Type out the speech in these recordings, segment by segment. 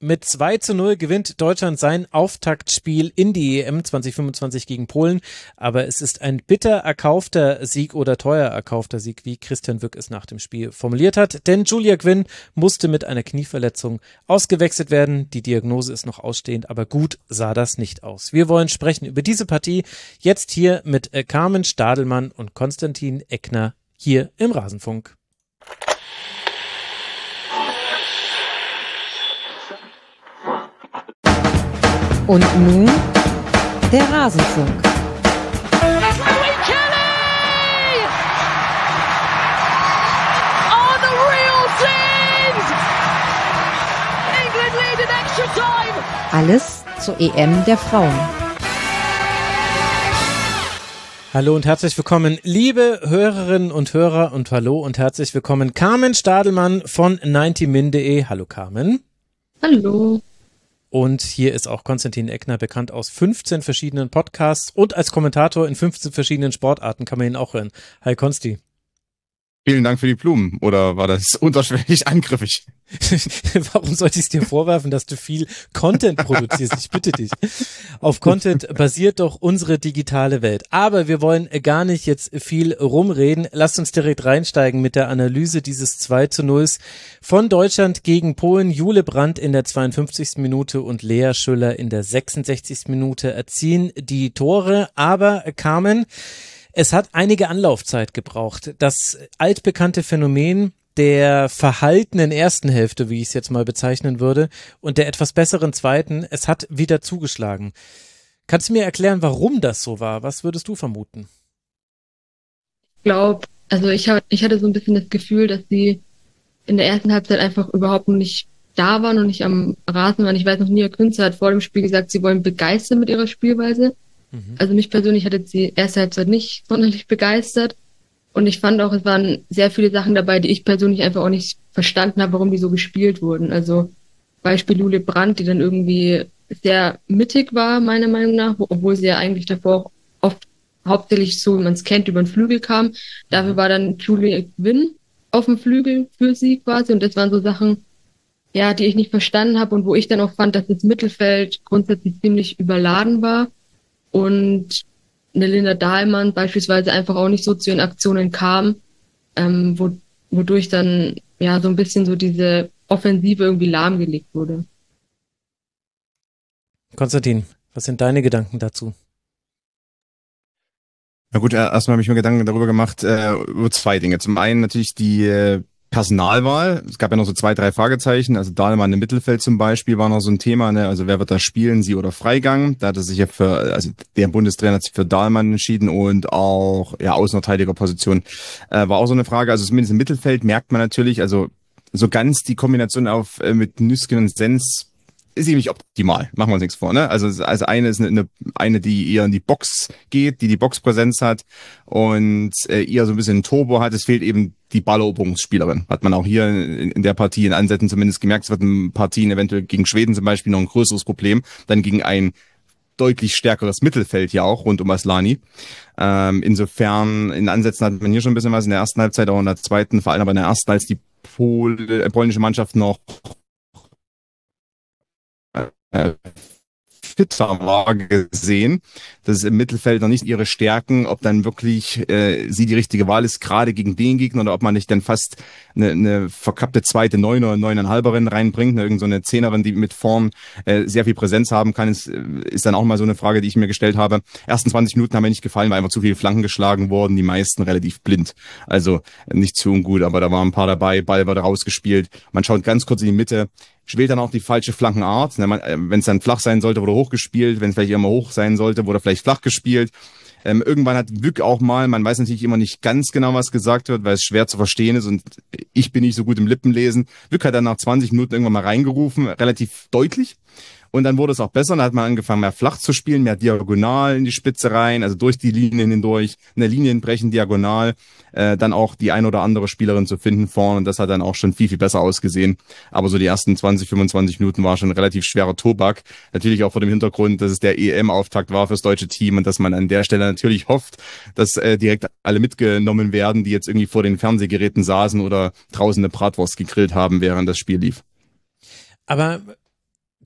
Mit 2:0 gewinnt Deutschland sein Auftaktspiel in die EM 2025 gegen Polen. Aber es ist ein bitter erkaufter Sieg oder teuer erkaufter Sieg, wie Christian Wück es nach dem Spiel formuliert hat. Denn Julia Gwynn musste mit einer Knieverletzung ausgewechselt werden. Die Diagnose ist noch ausstehend, aber gut sah das nicht aus. Wir wollen sprechen über diese Partie jetzt hier mit Carmen Stadelmann und Konstantin Eckner hier im Rasenfunk. Und nun der Rasenfunk. Alles zur EM der Frauen. Hallo und herzlich willkommen, liebe Hörerinnen und Hörer, und hallo und herzlich willkommen Carmen Stadelmann von 90min.de. Hallo Carmen. Hallo. Und hier ist auch Konstantin Eckner, bekannt aus 15 verschiedenen Podcasts und als Kommentator in 15 verschiedenen Sportarten, kann man ihn auch hören. Hi Konsti. Vielen Dank für die Blumen. Oder war das unterschwellig angriffig? Warum sollte ich es dir vorwerfen, dass du viel Content produzierst? Ich bitte dich. Auf Content basiert doch unsere digitale Welt. Aber wir wollen gar nicht jetzt viel rumreden. Lasst uns direkt reinsteigen mit der Analyse dieses 2:0 von Deutschland gegen Polen. Jule Brandt in der 52. Minute und Lea Schüller in der 66. Minute erzielen die Tore. Aber Carmen, es hat einige Anlaufzeit gebraucht. Das altbekannte Phänomen der verhaltenen ersten Hälfte, wie ich es jetzt mal bezeichnen würde, und der etwas besseren zweiten, es hat wieder zugeschlagen. Kannst du mir erklären, warum das so war? Was würdest du vermuten? Ich glaube, also ich hatte so ein bisschen das Gefühl, dass sie in der ersten Halbzeit einfach überhaupt nicht da waren und nicht am Rasen waren. Ich weiß noch, Nia Künzer hat vor dem Spiel gesagt, sie wollen begeistern mit ihrer Spielweise. Also mich persönlich hat jetzt die erste Halbzeit nicht sonderlich begeistert. Und ich fand auch, es waren sehr viele Sachen dabei, die ich persönlich einfach auch nicht verstanden habe, warum die so gespielt wurden. Also Beispiel Jule Brandt, die dann irgendwie sehr mittig war, meiner Meinung nach, obwohl sie ja eigentlich davor auch oft hauptsächlich, so wie man es kennt, über den Flügel kam. Dafür war dann Julia Gwynn auf dem Flügel für sie quasi. Und das waren so Sachen, ja, die ich nicht verstanden habe und wo ich dann auch fand, dass das Mittelfeld grundsätzlich ziemlich überladen war. Und eine Linda Dahlmann beispielsweise einfach auch nicht so zu ihren Aktionen kam, wodurch dann ja so ein bisschen so diese Offensive irgendwie lahmgelegt wurde. Konstantin, was sind deine Gedanken dazu? Na gut, erstmal habe ich mir Gedanken darüber gemacht, über zwei Dinge. Zum einen natürlich die Personalwahl. Es gab ja noch so 2, 3 Fragezeichen. Also Dahlmann im Mittelfeld zum Beispiel war noch so ein Thema, ne? Also wer wird da spielen, sie oder Freigang? Da hat er sich ja der Bundestrainer hat sich für Dahlmann entschieden und auch, ja, Außenverteidigerposition war auch so eine Frage. Also zumindest im Mittelfeld merkt man natürlich, also so ganz die Kombination mit Nüsken und Sens ist eben nicht optimal, machen wir uns nichts vor, ne? Also eine ist eine, die eher in die Box geht, die Boxpräsenz hat und eher so ein bisschen Turbo hat. Es fehlt eben die Balleroberungsspielerin. Hat man auch hier in der Partie in Ansätzen zumindest gemerkt. Es wird in Partien eventuell gegen Schweden zum Beispiel noch ein größeres Problem, dann gegen ein deutlich stärkeres Mittelfeld ja auch rund um Aslani. Insofern in Ansätzen hat man hier schon ein bisschen was in der ersten Halbzeit, auch in der zweiten, vor allem aber in der ersten, als die polnische Mannschaft noch fitter war, gesehen, dass es im Mittelfeld noch nicht ihre Stärken, ob dann wirklich sie die richtige Wahl ist, gerade gegen den Gegner, oder ob man nicht dann fast eine verkappte zweite Neuner, 9,5erin reinbringt, irgend so eine Zehnerin, die mit vorn sehr viel Präsenz haben kann, ist dann auch mal so eine Frage, die ich mir gestellt habe. Ersten 20 Minuten haben mir nicht gefallen, weil einfach zu viele Flanken geschlagen wurden, die meisten relativ blind. Also nicht zu ungut, aber da waren ein paar dabei, Ball wurde rausgespielt. Man schaut ganz kurz in die Mitte, wählt dann auch die falsche Flankenart. Wenn es dann flach sein sollte, wurde hoch gespielt. Wenn es vielleicht immer hoch sein sollte, wurde vielleicht flach gespielt. Irgendwann hat Wück auch mal, man weiß natürlich immer nicht ganz genau, was gesagt wird, weil es schwer zu verstehen ist und ich bin nicht so gut im Lippenlesen. Wück hat dann nach 20 Minuten irgendwann mal reingerufen, relativ deutlich. Und dann wurde es auch besser, dann hat man angefangen, mehr flach zu spielen, mehr diagonal in die Spitze rein, also durch die Linien hindurch, eine Linien brechen, diagonal, dann auch die ein oder andere Spielerin zu finden vorne, und das hat dann auch schon viel, viel besser ausgesehen. Aber so die ersten 20, 25 Minuten war schon ein relativ schwerer Tobak. Natürlich auch vor dem Hintergrund, dass es der EM-Auftakt war fürs deutsche Team und dass man an der Stelle natürlich hofft, dass direkt alle mitgenommen werden, die jetzt irgendwie vor den Fernsehgeräten saßen oder draußen eine Bratwurst gegrillt haben, während das Spiel lief. Aber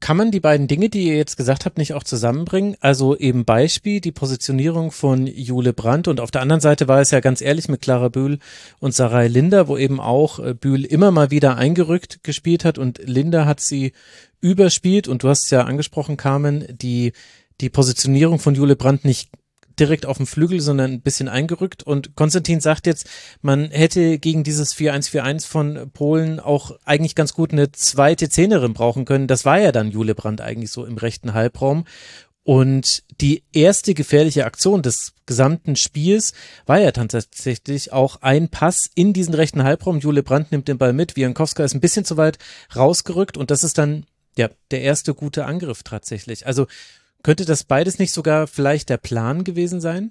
Kann man die beiden Dinge, die ihr jetzt gesagt habt, nicht auch zusammenbringen? Also eben Beispiel, die Positionierung von Jule Brandt und auf der anderen Seite war es ja ganz ehrlich mit Clara Bühl und Sarai Linder, wo eben auch Bühl immer mal wieder eingerückt gespielt hat und Linder hat sie überspielt und du hast es ja angesprochen, Carmen, die Positionierung von Jule Brandt nicht direkt auf dem Flügel, sondern ein bisschen eingerückt. Und Konstantin sagt jetzt, man hätte gegen dieses 4-1-4-1 von Polen auch eigentlich ganz gut eine zweite Zehnerin brauchen können. Das war ja dann Jule Brandt eigentlich so im rechten Halbraum. Und die erste gefährliche Aktion des gesamten Spiels war ja tatsächlich auch ein Pass in diesen rechten Halbraum. Jule Brandt nimmt den Ball mit, Wiankowska ist ein bisschen zu weit rausgerückt und das ist dann ja der erste gute Angriff tatsächlich. Also könnte das beides nicht sogar vielleicht der Plan gewesen sein?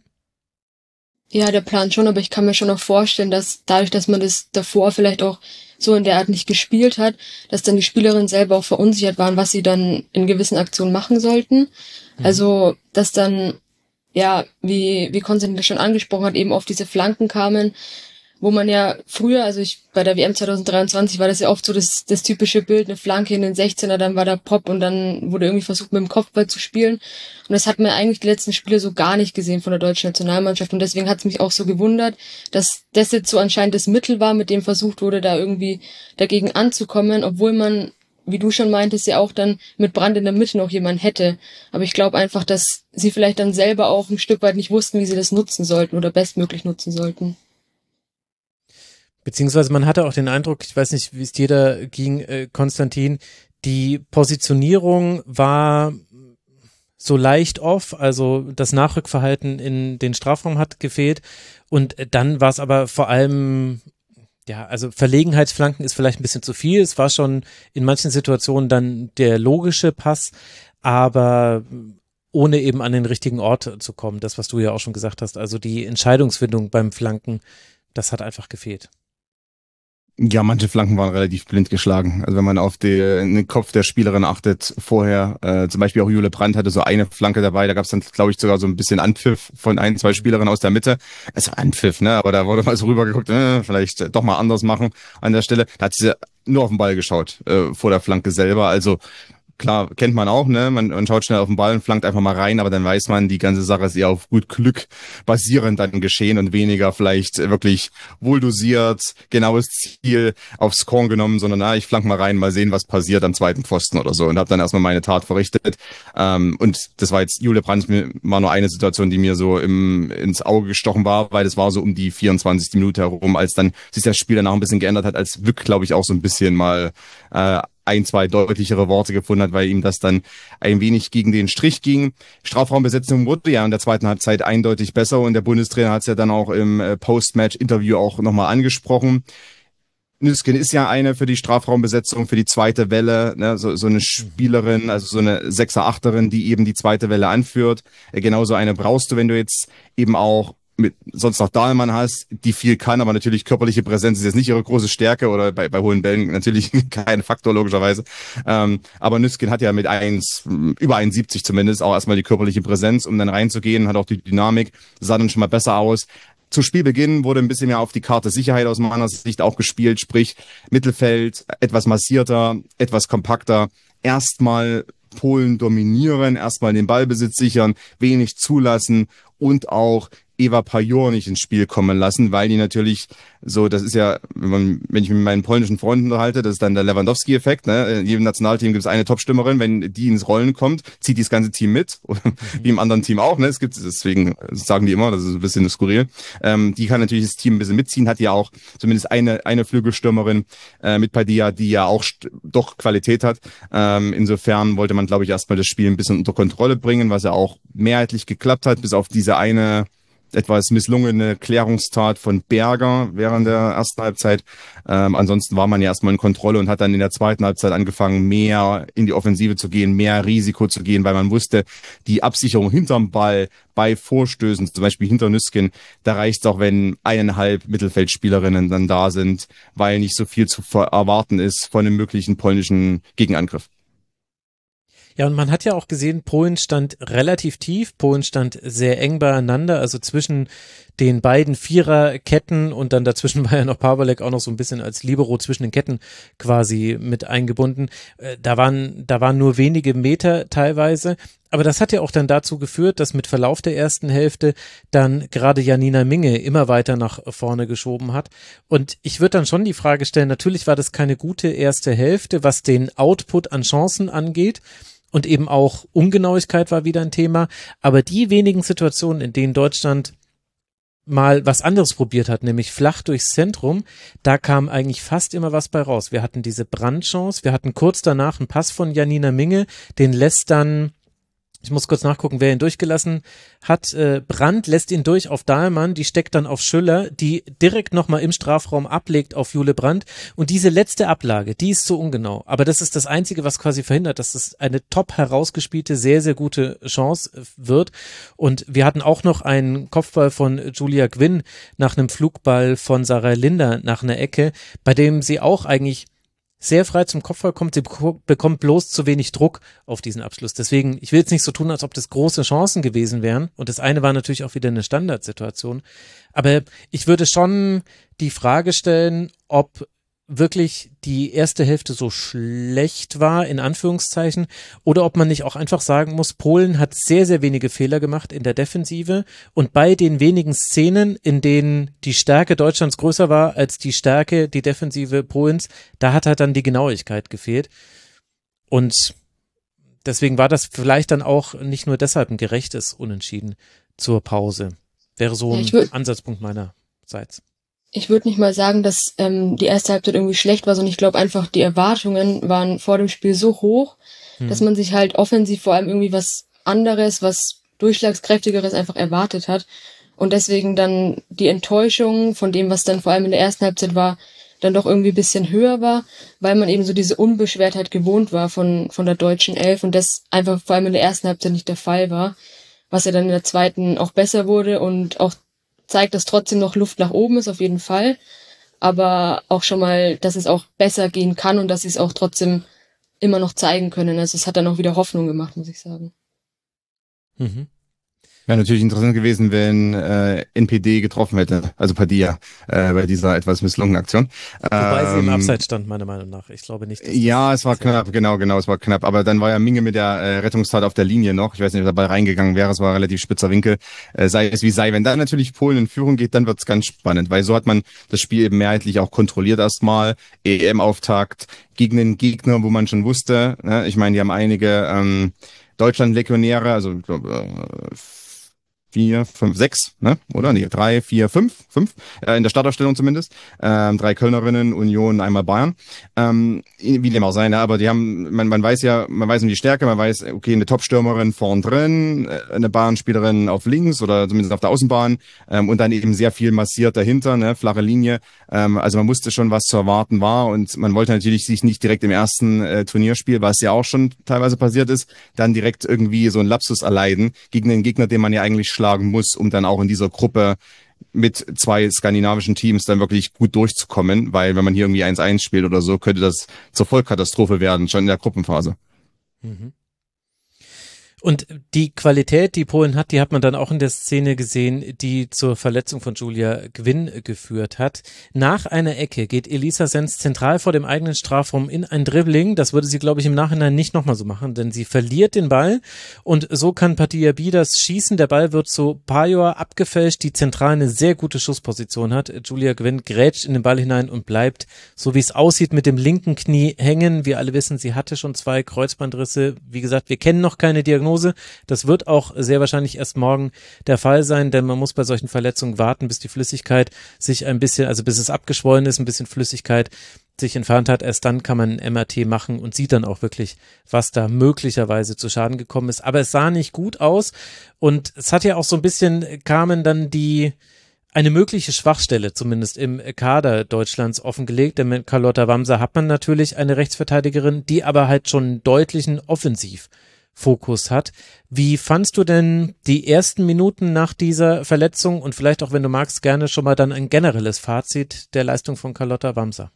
Ja, der Plan schon, aber ich kann mir schon auch vorstellen, dass dadurch, dass man das davor vielleicht auch so in der Art nicht gespielt hat, dass dann die Spielerinnen selber auch verunsichert waren, was sie dann in gewissen Aktionen machen sollten. Also, dass dann, ja, wie Konstantin das schon angesprochen hat, eben auf diese Flanken kamen, wo man ja früher, bei der WM 2023 war das ja oft so das typische Bild, eine Flanke in den 16er, dann war da Pop und dann wurde irgendwie versucht, mit dem Kopfball zu spielen. Und das hat man eigentlich die letzten Spiele so gar nicht gesehen von der deutschen Nationalmannschaft. Und deswegen hat es mich auch so gewundert, dass das jetzt so anscheinend das Mittel war, mit dem versucht wurde, da irgendwie dagegen anzukommen, obwohl man, wie du schon meintest, ja auch dann mit Brandt in der Mitte noch jemanden hätte. Aber ich glaube einfach, dass sie vielleicht dann selber auch ein Stück weit nicht wussten, wie sie das nutzen sollten oder bestmöglich nutzen sollten. Beziehungsweise man hatte auch den Eindruck, ich weiß nicht, wie es dir da ging, Konstantin, die Positionierung war so leicht off, also das Nachrückverhalten in den Strafraum hat gefehlt und dann war es aber vor allem, ja, also Verlegenheitsflanken ist vielleicht ein bisschen zu viel, es war schon in manchen Situationen dann der logische Pass, aber ohne eben an den richtigen Ort zu kommen, das, was du ja auch schon gesagt hast, also die Entscheidungsfindung beim Flanken, das hat einfach gefehlt. Ja, manche Flanken waren relativ blind geschlagen. Also wenn man auf den Kopf der Spielerin achtet vorher, zum Beispiel auch Jule Brandt hatte so eine Flanke dabei, da gab es dann, glaube ich, sogar so ein bisschen Anpfiff von ein, zwei Spielerinnen aus der Mitte. Also Anpfiff, ne? Aber da wurde mal so rübergeguckt, vielleicht doch mal anders machen an der Stelle. Da hat sie nur auf den Ball geschaut, vor der Flanke selber. Also klar, kennt man auch, ne? Man schaut schnell auf den Ball und flankt einfach mal rein, aber dann weiß man, die ganze Sache ist eher auf gut Glück basierend dann geschehen und weniger vielleicht wirklich wohl dosiert, genaues Ziel aufs Korn genommen, sondern ich flank mal rein, mal sehen, was passiert am zweiten Pfosten oder so und habe dann erstmal meine Tat verrichtet. Und das war jetzt, Jule Brandt war nur eine Situation, die mir so ins Auge gestochen war, weil das war so um die 24. Minute herum, als dann sich das Spiel danach ein bisschen geändert hat, als Wück, glaube ich, auch so ein bisschen mal ein, zwei deutlichere Worte gefunden hat, weil ihm das dann ein wenig gegen den Strich ging. Strafraumbesetzung wurde ja in der zweiten Halbzeit eindeutig besser und der Bundestrainer hat es ja dann auch im Post-Match-Interview auch nochmal angesprochen. Nüsken ist ja eine für die Strafraumbesetzung, für die zweite Welle, ne, so eine Spielerin, also so eine Sechser, Achterin, die eben die zweite Welle anführt. Genauso eine brauchst du, wenn du jetzt eben auch mit sonst noch Dahlmann hast, die viel kann, aber natürlich körperliche Präsenz ist jetzt nicht ihre große Stärke oder bei hohen Bällen natürlich kein Faktor logischerweise. Aber Nüsken hat ja mit über 1,70 zumindest auch erstmal die körperliche Präsenz, um dann reinzugehen, hat auch die Dynamik, sah dann schon mal besser aus. Zu Spielbeginn wurde ein bisschen mehr auf die Karte Sicherheit aus meiner Sicht auch gespielt, sprich Mittelfeld etwas massierter, etwas kompakter, erstmal Polen dominieren, erstmal den Ballbesitz sichern, wenig zulassen und auch Eva Pajor nicht ins Spiel kommen lassen, weil die natürlich so, das ist ja, wenn ich mich mit meinen polnischen Freunden unterhalte, das ist dann der Lewandowski-Effekt, ne? In jedem Nationalteam gibt es eine Topstimmerin, wenn die ins Rollen kommt, zieht die das ganze Team mit, wie im anderen Team auch, ne? Es gibt, deswegen sagen die immer, das ist ein bisschen skurril. Die kann natürlich das Team ein bisschen mitziehen, hat ja auch zumindest eine Flügelstürmerin mit Padilla, die ja auch doch Qualität hat. Insofern wollte man, glaube ich, erstmal das Spiel ein bisschen unter Kontrolle bringen, was ja auch mehrheitlich geklappt hat, bis auf diese eine etwas misslungene Klärungstat von Berger während der ersten Halbzeit. Ansonsten war man ja erstmal in Kontrolle und hat dann in der zweiten Halbzeit angefangen, mehr in die Offensive zu gehen, mehr Risiko zu gehen, weil man wusste, die Absicherung hinterm Ball bei Vorstößen, zum Beispiel hinter Nüsken, da reicht es auch, wenn 1,5 Mittelfeldspielerinnen dann da sind, weil nicht so viel zu erwarten ist von einem möglichen polnischen Gegenangriff. Ja, und man hat ja auch gesehen, Polen stand relativ tief, Polen stand sehr eng beieinander, also zwischen den beiden Viererketten und dann dazwischen war ja noch Pawelek auch noch so ein bisschen als Libero zwischen den Ketten quasi mit eingebunden. Da waren nur wenige Meter teilweise. Aber das hat ja auch dann dazu geführt, dass mit Verlauf der ersten Hälfte dann gerade Janina Minge immer weiter nach vorne geschoben hat. Und ich würde dann schon die Frage stellen, natürlich war das keine gute erste Hälfte, was den Output an Chancen angeht. Und eben auch Ungenauigkeit war wieder ein Thema. Aber die wenigen Situationen, in denen Deutschland mal was anderes probiert hat, nämlich flach durchs Zentrum, da kam eigentlich fast immer was bei raus. Wir hatten diese Brandchance, wir hatten kurz danach einen Pass von Janina Minge, den lässt dann, ich muss kurz nachgucken, wer ihn durchgelassen hat. Brandt lässt ihn durch auf Dahlmann, die steckt dann auf Schüller, die direkt nochmal im Strafraum ablegt auf Jule Brandt. Und diese letzte Ablage, die ist so ungenau. Aber das ist das Einzige, was quasi verhindert, dass es eine top herausgespielte, sehr, sehr gute Chance wird. Und wir hatten auch noch einen Kopfball von Julia Gwynn nach einem Flugball von Sarah Linder nach einer Ecke, bei dem sie auch eigentlich sehr frei zum Kopfball kommt, sie bekommt bloß zu wenig Druck auf diesen Abschluss. Deswegen, ich will jetzt nicht so tun, als ob das große Chancen gewesen wären. Und das eine war natürlich auch wieder eine Standardsituation. Aber ich würde schon die Frage stellen, ob wirklich die erste Hälfte so schlecht war, in Anführungszeichen, oder ob man nicht auch einfach sagen muss, Polen hat sehr, sehr wenige Fehler gemacht in der Defensive und bei den wenigen Szenen, in denen die Stärke Deutschlands größer war als die Stärke, die Defensive Polens, da hat halt dann die Genauigkeit gefehlt und deswegen war das vielleicht dann auch nicht nur deshalb ein gerechtes Unentschieden zur Pause. Wäre so ein Ansatzpunkt meinerseits. Ich würde nicht mal sagen, dass die erste Halbzeit irgendwie schlecht war, sondern ich glaube einfach, die Erwartungen waren vor dem Spiel so hoch, dass man sich halt offensiv vor allem irgendwie was anderes, was durchschlagskräftigeres einfach erwartet hat. Und deswegen dann die Enttäuschung von dem, was dann vor allem in der ersten Halbzeit war, dann doch irgendwie ein bisschen höher war, weil man eben so diese Unbeschwertheit gewohnt war von der deutschen Elf und das einfach vor allem in der ersten Halbzeit nicht der Fall war, was ja dann in der zweiten auch besser wurde und auch zeigt, dass trotzdem noch Luft nach oben ist, auf jeden Fall. Aber auch schon mal, dass es auch besser gehen kann und dass sie es auch trotzdem immer noch zeigen können. Also es hat dann auch wieder Hoffnung gemacht, muss ich sagen. Mhm. Wäre natürlich interessant gewesen, wenn NPD getroffen hätte, also Padilla, bei dieser etwas misslungenen Aktion. Wobei sie im Abseits stand, meiner Meinung nach. Ich glaube nicht, dass ja, es war knapp, genau, es war knapp. Aber dann war ja Minge mit der Rettungstat auf der Linie noch. Ich weiß nicht, ob der Ball reingegangen wäre, es war ein relativ spitzer Winkel. Sei es wie sei. Wenn dann natürlich Polen in Führung geht, dann wird's ganz spannend, weil so hat man das Spiel eben mehrheitlich auch kontrolliert erstmal. EM-Auftakt gegen den Gegner, wo man schon wusste, ne? Ich meine, die haben einige Deutschland-Legionäre, also ich glaube 4, 5, 6, ne? Oder? Nee, 3, 4, 5 in der Startaufstellung zumindest. 3 Kölnerinnen, Union, einmal Bayern. Wie dem auch sei, ne? Aber die haben, man weiß um die Stärke, man weiß, okay, eine Top-Stürmerin vorn drin, eine Bahnspielerin auf links oder zumindest auf der Außenbahn und dann eben sehr viel massiert dahinter, ne? Flache Linie. Also man wusste schon, was zu erwarten war und man wollte natürlich sich nicht direkt im ersten Turnierspiel, was ja auch schon teilweise passiert ist, dann direkt irgendwie so einen Lapsus erleiden gegen den Gegner, den man ja eigentlich schlagen muss, um dann auch in dieser Gruppe mit 2 skandinavischen Teams dann wirklich gut durchzukommen, weil wenn man hier irgendwie 1-1 spielt oder so, könnte das zur Vollkatastrophe werden, schon in der Gruppenphase. Mhm. Und die Qualität, die Polen hat, die hat man dann auch in der Szene gesehen, die zur Verletzung von Julia Gwynn geführt hat. Nach einer Ecke geht Elisa Senz zentral vor dem eigenen Strafraum in ein Dribbling. Das würde sie, glaube ich, im Nachhinein nicht nochmal so machen, denn sie verliert den Ball und so kann Padilla Bidas schießen. Der Ball wird zu Pajor abgefälscht, die zentral eine sehr gute Schussposition hat. Julia Gwynn grätscht in den Ball hinein und bleibt, so wie es aussieht, mit dem linken Knie hängen. Wir alle wissen, sie hatte schon 2 Kreuzbandrisse. Wie gesagt, wir kennen noch keine Diagnose. Das wird auch sehr wahrscheinlich erst morgen der Fall sein, denn man muss bei solchen Verletzungen warten, bis die Flüssigkeit sich ein bisschen, also bis es abgeschwollen ist, ein bisschen Flüssigkeit sich entfernt hat. Erst dann kann man ein MRT machen und sieht dann auch wirklich, was da möglicherweise zu Schaden gekommen ist. Aber es sah nicht gut aus und es hat ja auch so ein bisschen, kamen dann eine mögliche Schwachstelle zumindest im Kader Deutschlands offengelegt, denn mit Carlotta Wamser hat man natürlich eine Rechtsverteidigerin, die aber halt schon einen deutlichen Offensivfokus hat. Wie fandst du denn die ersten Minuten nach dieser Verletzung und vielleicht auch, wenn du magst, gerne schon mal dann ein generelles Fazit der Leistung von Carlotta Wamser?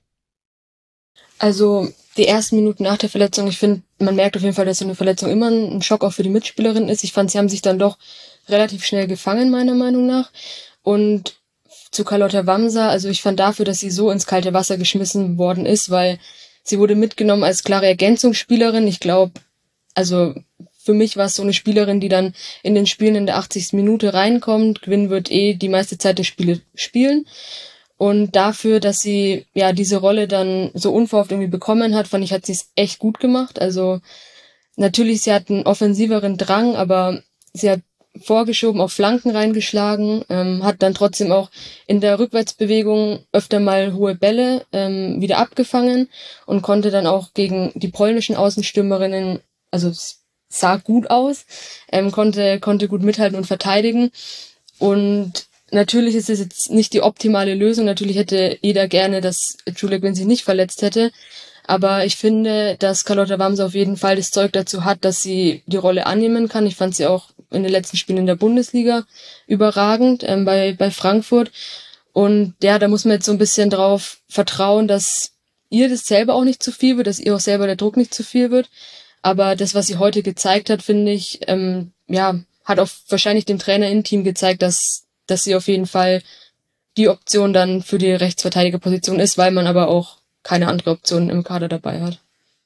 Also die ersten Minuten nach der Verletzung, ich finde, man merkt auf jeden Fall, dass so eine Verletzung immer ein Schock auch für die Mitspielerin ist. Ich fand, sie haben sich dann doch relativ schnell gefangen, meiner Meinung nach. Und zu Carlotta Wamser, also ich fand dafür, dass sie so ins kalte Wasser geschmissen worden ist, weil sie wurde mitgenommen als klare Ergänzungsspielerin. Ich glaube, also für mich war es so eine Spielerin, die dann in den Spielen in der 80. Minute reinkommt. Gwyn wird die meiste Zeit der Spiele spielen. Und dafür, dass sie ja diese Rolle dann so unverhofft irgendwie bekommen hat, fand ich, hat sie es echt gut gemacht. Also natürlich, sie hat einen offensiveren Drang, aber sie hat vorgeschoben, auf Flanken reingeschlagen, hat dann trotzdem auch in der Rückwärtsbewegung öfter mal hohe Bälle wieder abgefangen und konnte dann auch gegen die polnischen Außenstürmerinnen, also sah gut aus, konnte gut mithalten und verteidigen. Und natürlich ist es jetzt nicht die optimale Lösung. Natürlich hätte jeder gerne, dass Julia Gwyn sich nicht verletzt hätte. Aber ich finde, dass Carlotta Wamser auf jeden Fall das Zeug dazu hat, dass sie die Rolle annehmen kann. Ich fand sie auch in den letzten Spielen in der Bundesliga überragend bei Frankfurt. Und ja, da muss man jetzt so ein bisschen drauf vertrauen, dass ihr das selber auch nicht zu viel wird, dass ihr auch selber der Druck nicht zu viel wird. Aber das, was sie heute gezeigt hat, finde ich, hat auch wahrscheinlich dem Trainer im Team gezeigt, dass sie auf jeden Fall die Option dann für die Rechtsverteidigerposition ist, weil man aber auch keine andere Option im Kader dabei hat.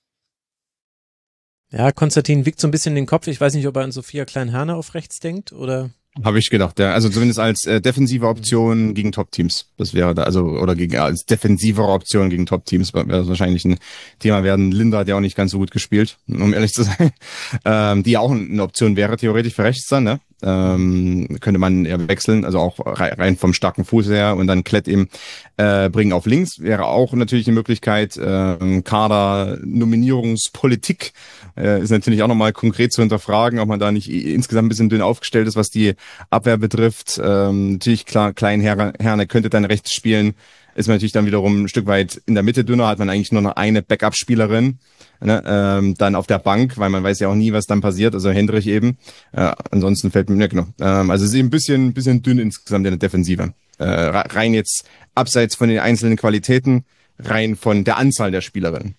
Ja, Konstantin wiegt so ein bisschen den Kopf. Ich weiß nicht, ob er an Sophia Klein-Herner auf rechts denkt oder. Habe ich gedacht, ja. Also zumindest als defensive Option gegen Top-Teams. Das wäre da, also, oder als defensivere Option gegen Top-Teams wäre das wahrscheinlich ein Thema werden. Linda hat ja auch nicht ganz so gut gespielt, um ehrlich zu sein. Die ja auch eine Option wäre, theoretisch für rechts dann, ne? Könnte man ja wechseln, also auch rein vom starken Fuß her und dann Klett eben bringen auf links, wäre auch natürlich eine Möglichkeit. Kader-Nominierungspolitik ist natürlich auch nochmal konkret zu hinterfragen, ob man da nicht insgesamt ein bisschen dünn aufgestellt ist, was die Abwehr betrifft. Natürlich klar, Klein-Herne könnte dann rechts spielen, ist man natürlich dann wiederum ein Stück weit in der Mitte dünner, hat man eigentlich nur noch eine Backup-Spielerin, ne, dann auf der Bank, weil man weiß ja auch nie, was dann passiert, also Hendrich eben. Ansonsten fällt mir, genau. Also es ist eben ein bisschen dünn insgesamt in der Defensive. Rein jetzt abseits von den einzelnen Qualitäten, rein von der Anzahl der Spielerinnen.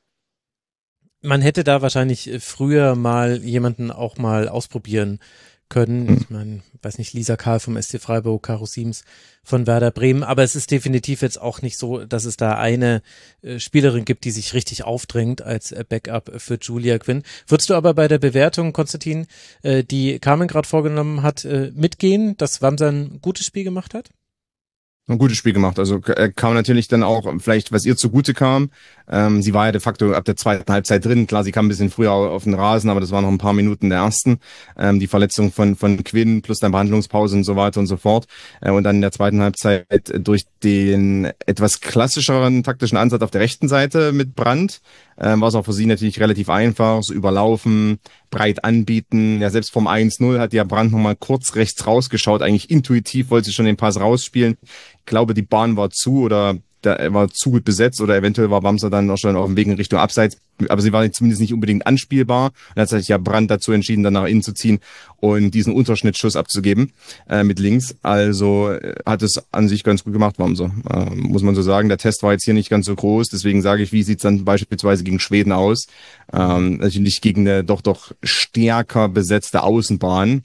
Man hätte da wahrscheinlich früher mal jemanden auch mal ausprobieren können. Ich meine, weiß nicht, Lisa Kahl vom SC Freiburg, Caro Siems von Werder Bremen, aber es ist definitiv jetzt auch nicht so, dass es da eine Spielerin gibt, die sich richtig aufdrängt als Backup für Julia Gwyn. Würdest du aber bei der Bewertung, Konstantin, die Carmen gerade vorgenommen hat, mitgehen, dass Wamser ein gutes Spiel gemacht hat? Ein gutes Spiel gemacht. Also kam natürlich dann auch vielleicht, was ihr zugute kam. Sie war ja de facto ab der zweiten Halbzeit drin. Klar, sie kam ein bisschen früher auf den Rasen, aber das waren noch ein paar Minuten der ersten. Die Verletzung von Quinn plus dann Behandlungspause und so weiter und so fort. Und dann in der zweiten Halbzeit durch den etwas klassischeren taktischen Ansatz auf der rechten Seite mit Brandt war es auch für sie natürlich relativ einfach. So überlaufen, breit anbieten. Ja, selbst vom 1-0 hat ja Brandt nochmal kurz rechts rausgeschaut. Eigentlich intuitiv wollte sie schon den Pass rausspielen. Ich glaube, die Bahn war zu oder da war zu gut besetzt oder eventuell war Wamser dann auch schon auf dem Weg in Richtung Abseits, aber sie war zumindest nicht unbedingt anspielbar. Dann hat sich ja Brandt dazu entschieden, dann nach innen zu ziehen und diesen Unterschnittschuss abzugeben mit links. Also hat es an sich ganz gut gemacht, Wamser. Muss man so sagen. Der Test war jetzt hier nicht ganz so groß, deswegen sage ich, wie sieht's dann beispielsweise gegen Schweden aus? Natürlich gegen eine doch stärker besetzte Außenbahn.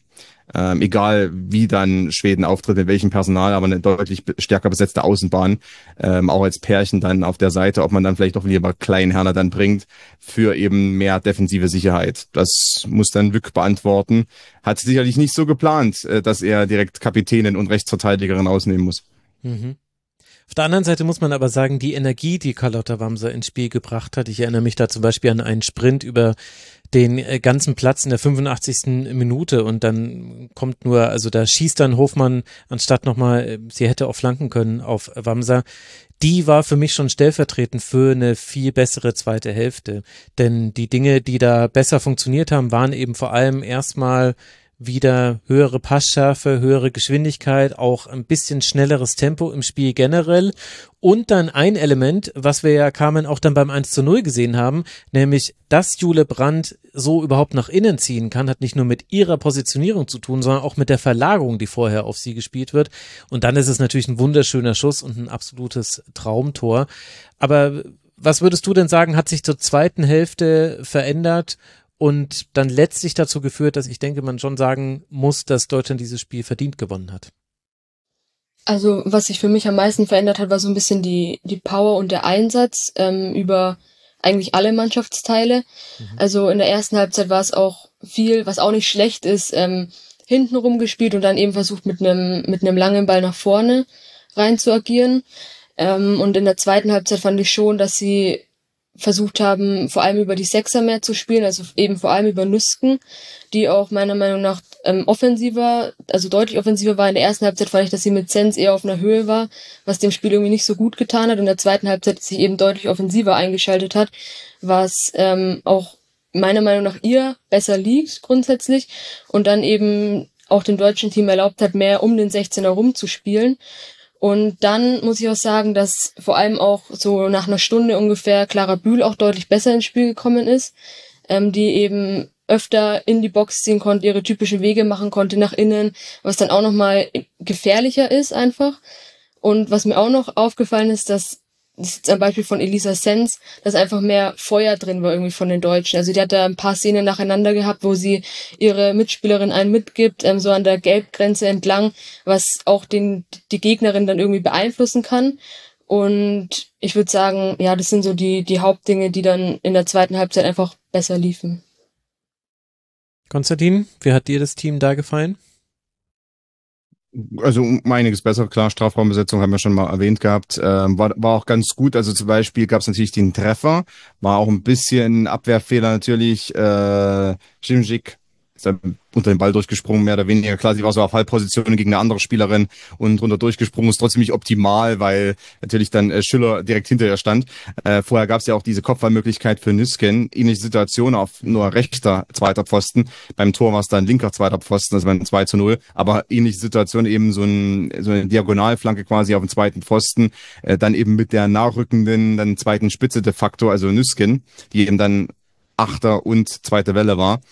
Egal wie dann Schweden auftritt, mit welchem Personal, aber eine deutlich stärker besetzte Außenbahn, auch als Pärchen dann auf der Seite, ob man dann vielleicht doch lieber Klein-Herner dann bringt für eben mehr defensive Sicherheit. Das muss dann Wück beantworten. Hat sicherlich nicht so geplant, dass er direkt Kapitänin und Rechtsverteidigerin ausnehmen muss. Mhm. Auf der anderen Seite muss man aber sagen, die Energie, die Carlotta Wamser ins Spiel gebracht hat, ich erinnere mich da zum Beispiel an einen Sprint über den ganzen Platz in der 85. Minute und dann kommt nur, also da schießt dann Hofmann, anstatt nochmal, sie hätte auch flanken können auf Wamser. Die war für mich schon stellvertretend für eine viel bessere zweite Hälfte. Denn die Dinge, die da besser funktioniert haben, waren eben vor allem erstmal wieder höhere Passschärfe, höhere Geschwindigkeit, auch ein bisschen schnelleres Tempo im Spiel generell und dann ein Element, was wir ja Carmen auch dann beim 1:0 gesehen haben, nämlich, dass Jule Brandt so überhaupt nach innen ziehen kann, hat nicht nur mit ihrer Positionierung zu tun, sondern auch mit der Verlagerung, die vorher auf sie gespielt wird und dann ist es natürlich ein wunderschöner Schuss und ein absolutes Traumtor. Aber was würdest du denn sagen, hat sich zur zweiten Hälfte verändert und dann letztlich dazu geführt, dass ich denke, man schon sagen muss, dass Deutschland dieses Spiel verdient gewonnen hat? Also was sich für mich am meisten verändert hat, war so ein bisschen die Power und der Einsatz über eigentlich alle Mannschaftsteile. Also in der ersten Halbzeit war es auch viel, was auch nicht schlecht ist, hintenrum gespielt und dann eben versucht mit einem langen Ball nach vorne rein zu agieren. Und in der zweiten Halbzeit fand ich schon, dass sie versucht haben, vor allem über die Sechser mehr zu spielen, also eben vor allem über Nüsken, die auch meiner Meinung nach offensiver, also deutlich offensiver war. In der ersten Halbzeit fand ich, dass sie mit Zenz eher auf einer Höhe war, was dem Spiel irgendwie nicht so gut getan hat. Und in der zweiten Halbzeit sich eben deutlich offensiver eingeschaltet hat, was auch meiner Meinung nach ihr besser liegt grundsätzlich und dann eben auch dem deutschen Team erlaubt hat, mehr um den 16er rumzuspielen. Und dann muss ich auch sagen, dass vor allem auch so nach einer Stunde ungefähr Clara Bühl auch deutlich besser ins Spiel gekommen ist, die eben öfter in die Box ziehen konnte, ihre typischen Wege machen konnte nach innen, was dann auch nochmal gefährlicher ist einfach. Und was mir auch noch aufgefallen ist, das ist jetzt ein Beispiel von Elisa Sens, dass einfach mehr Feuer drin war irgendwie von den Deutschen. Also die hat da ein paar Szenen nacheinander gehabt, wo sie ihre Mitspielerin einen mitgibt, so an der Gelbgrenze entlang, was auch die Gegnerin dann irgendwie beeinflussen kann. Und ich würde sagen, ja, das sind so die Hauptdinge, die dann in der zweiten Halbzeit einfach besser liefen. Konstantin, wie hat dir das Team da gefallen? Also um einiges besser, klar, Strafraumbesetzung haben wir schon mal erwähnt gehabt, war auch ganz gut, also zum Beispiel gab es natürlich den Treffer, war auch ein bisschen Abwehrfehler natürlich, Šimčík ist dann unter den Ball durchgesprungen, mehr oder weniger, klar, sie war so auf Halbposition gegen eine andere Spielerin und runter durchgesprungen, ist trotzdem nicht optimal, weil natürlich dann Schüller direkt hinter ihr stand. Vorher gab es ja auch diese Kopfballmöglichkeit für Nüsken, ähnliche Situation auf nur rechter zweiter Pfosten, beim Tor war es dann linker zweiter Pfosten, also beim 2:0, aber ähnliche Situation eben so eine Diagonalflanke quasi auf dem zweiten Pfosten, dann eben mit der nachrückenden, dann zweiten Spitze de facto, also Nüsken, die eben dann Achter und zweite Welle war,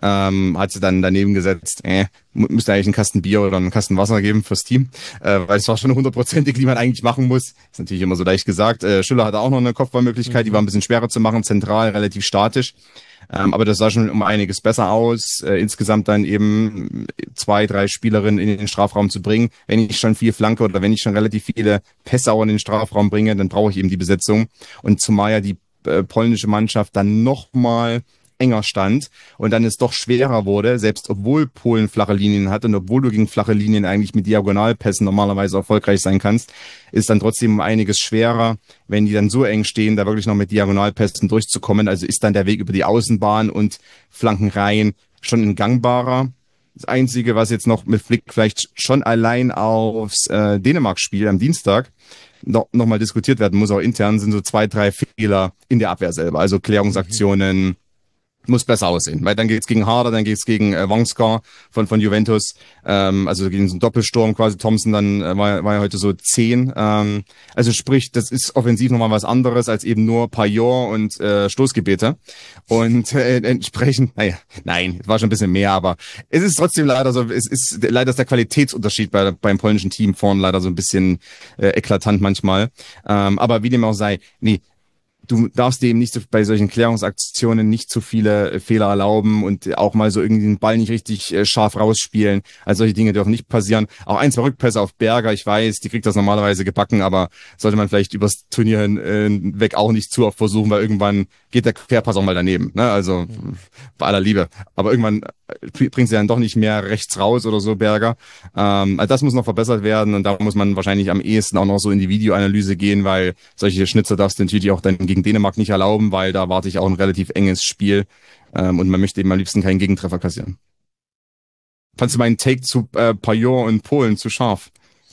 hat sie dann daneben gesetzt, müsste eigentlich einen Kasten Bier oder einen Kasten Wasser geben fürs Team, weil es war schon 100%ig, die man eigentlich machen muss. Ist natürlich immer so leicht gesagt. Schüller hatte auch noch eine Kopfballmöglichkeit, die war ein bisschen schwerer zu machen, zentral, relativ statisch. Aber das sah schon um einiges besser aus. Insgesamt dann eben 2, 3 Spielerinnen in den Strafraum zu bringen. Wenn ich schon viel flanke oder wenn ich schon relativ viele Pässe auch in den Strafraum bringe, dann brauche ich eben die Besetzung. Und zumal ja die polnische Mannschaft dann nochmal enger stand und dann es doch schwerer wurde, selbst obwohl Polen flache Linien hat und obwohl du gegen flache Linien eigentlich mit Diagonalpässen normalerweise erfolgreich sein kannst, ist dann trotzdem einiges schwerer, wenn die dann so eng stehen, da wirklich noch mit Diagonalpässen durchzukommen. Also ist dann der Weg über die Außenbahn und Flankenreihen schon ein gangbarer. Das Einzige, was jetzt noch mit Blick vielleicht schon allein aufs Dänemark-Spiel am Dienstag noch mal diskutiert werden muss, auch intern, sind so 2, 3 Fehler in der Abwehr selber. Also Klärungsaktionen, muss besser aussehen, weil dann geht's gegen Harder, dann geht's gegen Wongskar von Juventus, also gegen so einen Doppelsturm quasi. Thompson dann war ja heute so 10, also sprich, das ist offensiv nochmal was anderes als eben nur Payot und Stoßgebete und entsprechend, nein, es war schon ein bisschen mehr, aber es ist trotzdem leider so, leider ist der Qualitätsunterschied beim polnischen Team vorne leider so ein bisschen eklatant manchmal, aber wie dem auch sei, nee, du darfst dir eben nicht so, bei solchen Klärungsaktionen nicht zu viele Fehler erlauben und auch mal so irgendwie den Ball nicht richtig scharf rausspielen. Also solche Dinge dürfen nicht passieren. Auch 1, 2 Rückpässe auf Berger, ich weiß, die kriegt das normalerweise gebacken, aber sollte man vielleicht übers Turnier hinweg auch nicht zu oft versuchen, weil irgendwann geht der Querpass auch mal daneben. Ne? Also bei aller Liebe. Aber irgendwann bringt sie dann doch nicht mehr rechts raus oder so, Berger. Also das muss noch verbessert werden und da muss man wahrscheinlich am ehesten auch noch so in die Videoanalyse gehen, weil solche Schnitzer darfst du natürlich auch dann gegen Dänemark nicht erlauben, weil da warte ich auch ein relativ enges Spiel und man möchte eben am liebsten keinen Gegentreffer kassieren. Fandst du meinen Take zu Payot und Polen zu scharf?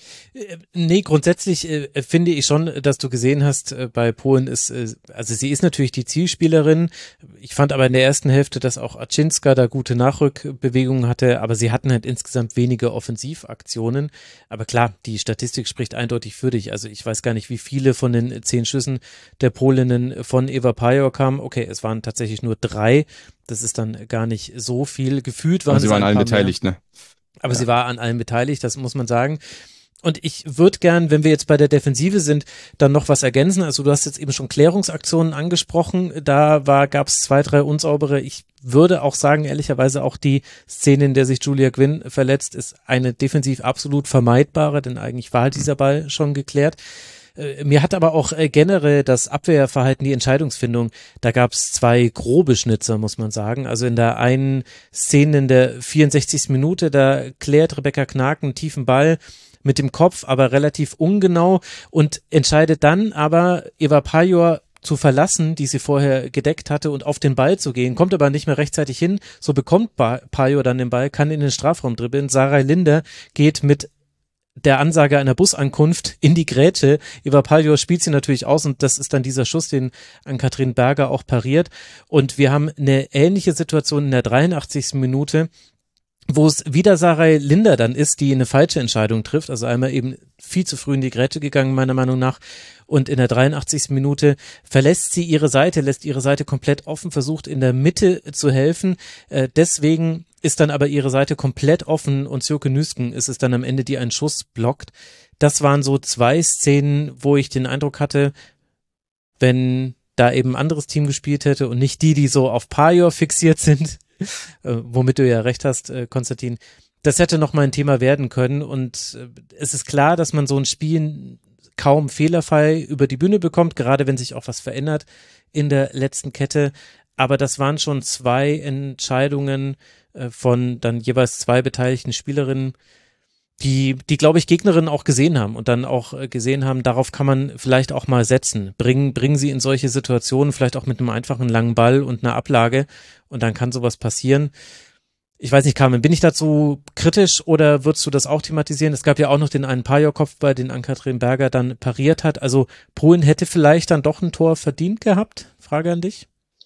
Nee, grundsätzlich finde ich schon, dass du gesehen hast, bei Polen ist, also sie ist natürlich die Zielspielerin. Ich fand aber in der ersten Hälfte, dass auch Aczynska da gute Nachrückbewegungen hatte, aber sie hatten halt insgesamt wenige Offensivaktionen. Aber klar, die Statistik spricht eindeutig für dich. Also ich weiß gar nicht, wie viele von den 10 Schüssen der Polinnen von Eva Pajor kamen. Okay, es waren tatsächlich nur 3. Das ist dann gar nicht so viel. Gefühlt waren sie waren allen beteiligt, ne? Aber sie war an allem beteiligt, das muss man sagen. Und ich würde gern, wenn wir jetzt bei der Defensive sind, dann noch was ergänzen. Also du hast jetzt eben schon Klärungsaktionen angesprochen. Da gab es 2, 3 unsaubere. Ich würde auch sagen, ehrlicherweise auch die Szene, in der sich Julia Gwynn verletzt, ist eine defensiv absolut vermeidbare, denn eigentlich war halt dieser Ball schon geklärt. Mir hat aber auch generell das Abwehrverhalten, die Entscheidungsfindung, da gab es 2 grobe Schnitzer, muss man sagen. Also in der einen Szene in der 64. Minute, da klärt Rebecca Knaack einen tiefen Ball mit dem Kopf, aber relativ ungenau und entscheidet dann aber Eva Pajor zu verlassen, die sie vorher gedeckt hatte und auf den Ball zu gehen, kommt aber nicht mehr rechtzeitig hin, so bekommt Pajor dann den Ball, kann in den Strafraum dribbeln. Sarah Linder geht mit der Ansage einer Busankunft in die Grätsche. Eva Pajor spielt sie natürlich aus und das ist dann dieser Schuss, den Ann-Kathrin Berger auch pariert. Und wir haben eine ähnliche Situation in der 83. Minute, wo es wieder Sarah Linder dann ist, die eine falsche Entscheidung trifft, also einmal eben viel zu früh in die Grätsche gegangen, meiner Meinung nach, und in der 83. Minute verlässt sie ihre Seite, lässt ihre Seite komplett offen, versucht in der Mitte zu helfen, deswegen ist dann aber ihre Seite komplett offen und Sjoeke Nüsken ist es dann am Ende, die einen Schuss blockt. Das waren so 2 Szenen, wo ich den Eindruck hatte, wenn da eben ein anderes Team gespielt hätte und nicht die so auf Pajor fixiert sind, womit du ja recht hast, Konstantin, das hätte noch mal ein Thema werden können und es ist klar, dass man so ein Spiel kaum fehlerfrei über die Bühne bekommt, gerade wenn sich auch was verändert in der letzten Kette, aber das waren schon 2 Entscheidungen von dann jeweils 2 beteiligten Spielerinnen, die glaube ich, Gegnerinnen auch gesehen haben und dann auch gesehen haben, darauf kann man vielleicht auch mal setzen. Bringen sie in solche Situationen, vielleicht auch mit einem einfachen langen Ball und einer Ablage und dann kann sowas passieren. Ich weiß nicht, Carmen, bin ich dazu kritisch oder würdest du das auch thematisieren? Es gab ja auch noch den einen Pajor-Kopfball, den Ann-Kathrin Berger dann pariert hat. Also Polen hätte vielleicht dann doch ein Tor verdient gehabt? Frage an dich.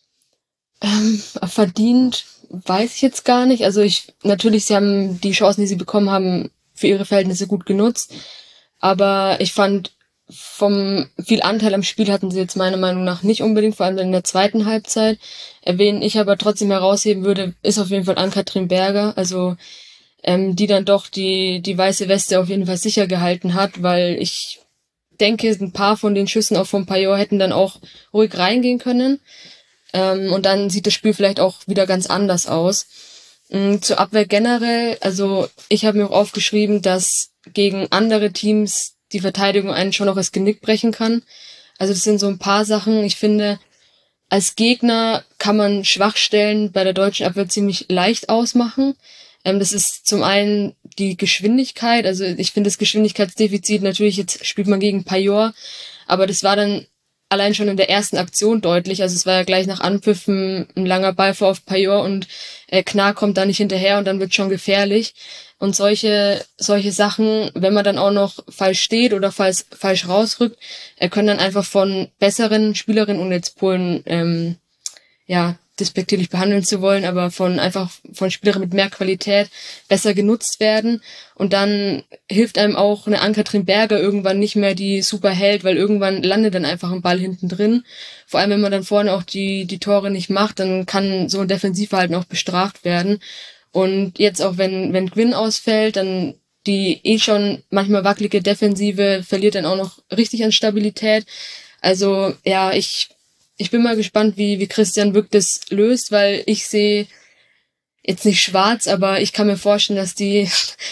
Verdient weiß ich jetzt gar nicht. Also natürlich, sie haben die Chancen, die sie bekommen haben, für ihre Verhältnisse gut genutzt. Aber ich fand, vom viel Anteil am Spiel hatten sie jetzt meiner Meinung nach nicht unbedingt, vor allem in der zweiten Halbzeit. Wen ich aber trotzdem herausheben würde, ist auf jeden Fall Ann-Kathrin Berger, also die dann doch die weiße Weste auf jeden Fall sicher gehalten hat, weil ich denke, ein paar von den Schüssen auch vom Pajor hätten dann auch ruhig reingehen können. Und dann sieht das Spiel vielleicht auch wieder ganz anders aus. Zur Abwehr generell, also ich habe mir auch aufgeschrieben, dass gegen andere Teams die Verteidigung einen schon noch das Genick brechen kann. Also das sind so ein paar Sachen. Ich finde, als Gegner kann man Schwachstellen bei der deutschen Abwehr ziemlich leicht ausmachen. Das ist zum einen die Geschwindigkeit. Also ich finde das Geschwindigkeitsdefizit, natürlich jetzt spielt man gegen Pajor, aber das war dann allein schon in der ersten Aktion deutlich. Also es war ja gleich nach Anpfiffen ein langer Ball vor auf Pajor und Knaack kommt da nicht hinterher und dann wird schon gefährlich. Und solche Sachen, wenn man dann auch noch falsch steht oder falsch rausrückt, können dann einfach von besseren Spielerinnen, und jetzt Polen despektierlich behandeln zu wollen, aber von Spielerinnen mit mehr Qualität besser genutzt werden. Und dann hilft einem auch eine Ann-Kathrin Berger irgendwann nicht mehr, die super hält, weil irgendwann landet dann einfach ein Ball hinten drin. Vor allem, wenn man dann vorne auch die Tore nicht macht, dann kann so ein Defensivverhalten auch bestraft werden. Und jetzt auch, wenn Gwynn ausfällt, dann die schon manchmal wackelige Defensive verliert dann auch noch richtig an Stabilität. Also ja, ich bin mal gespannt, wie Christian Wück das löst, weil ich sehe jetzt nicht schwarz, aber ich kann mir vorstellen, dass die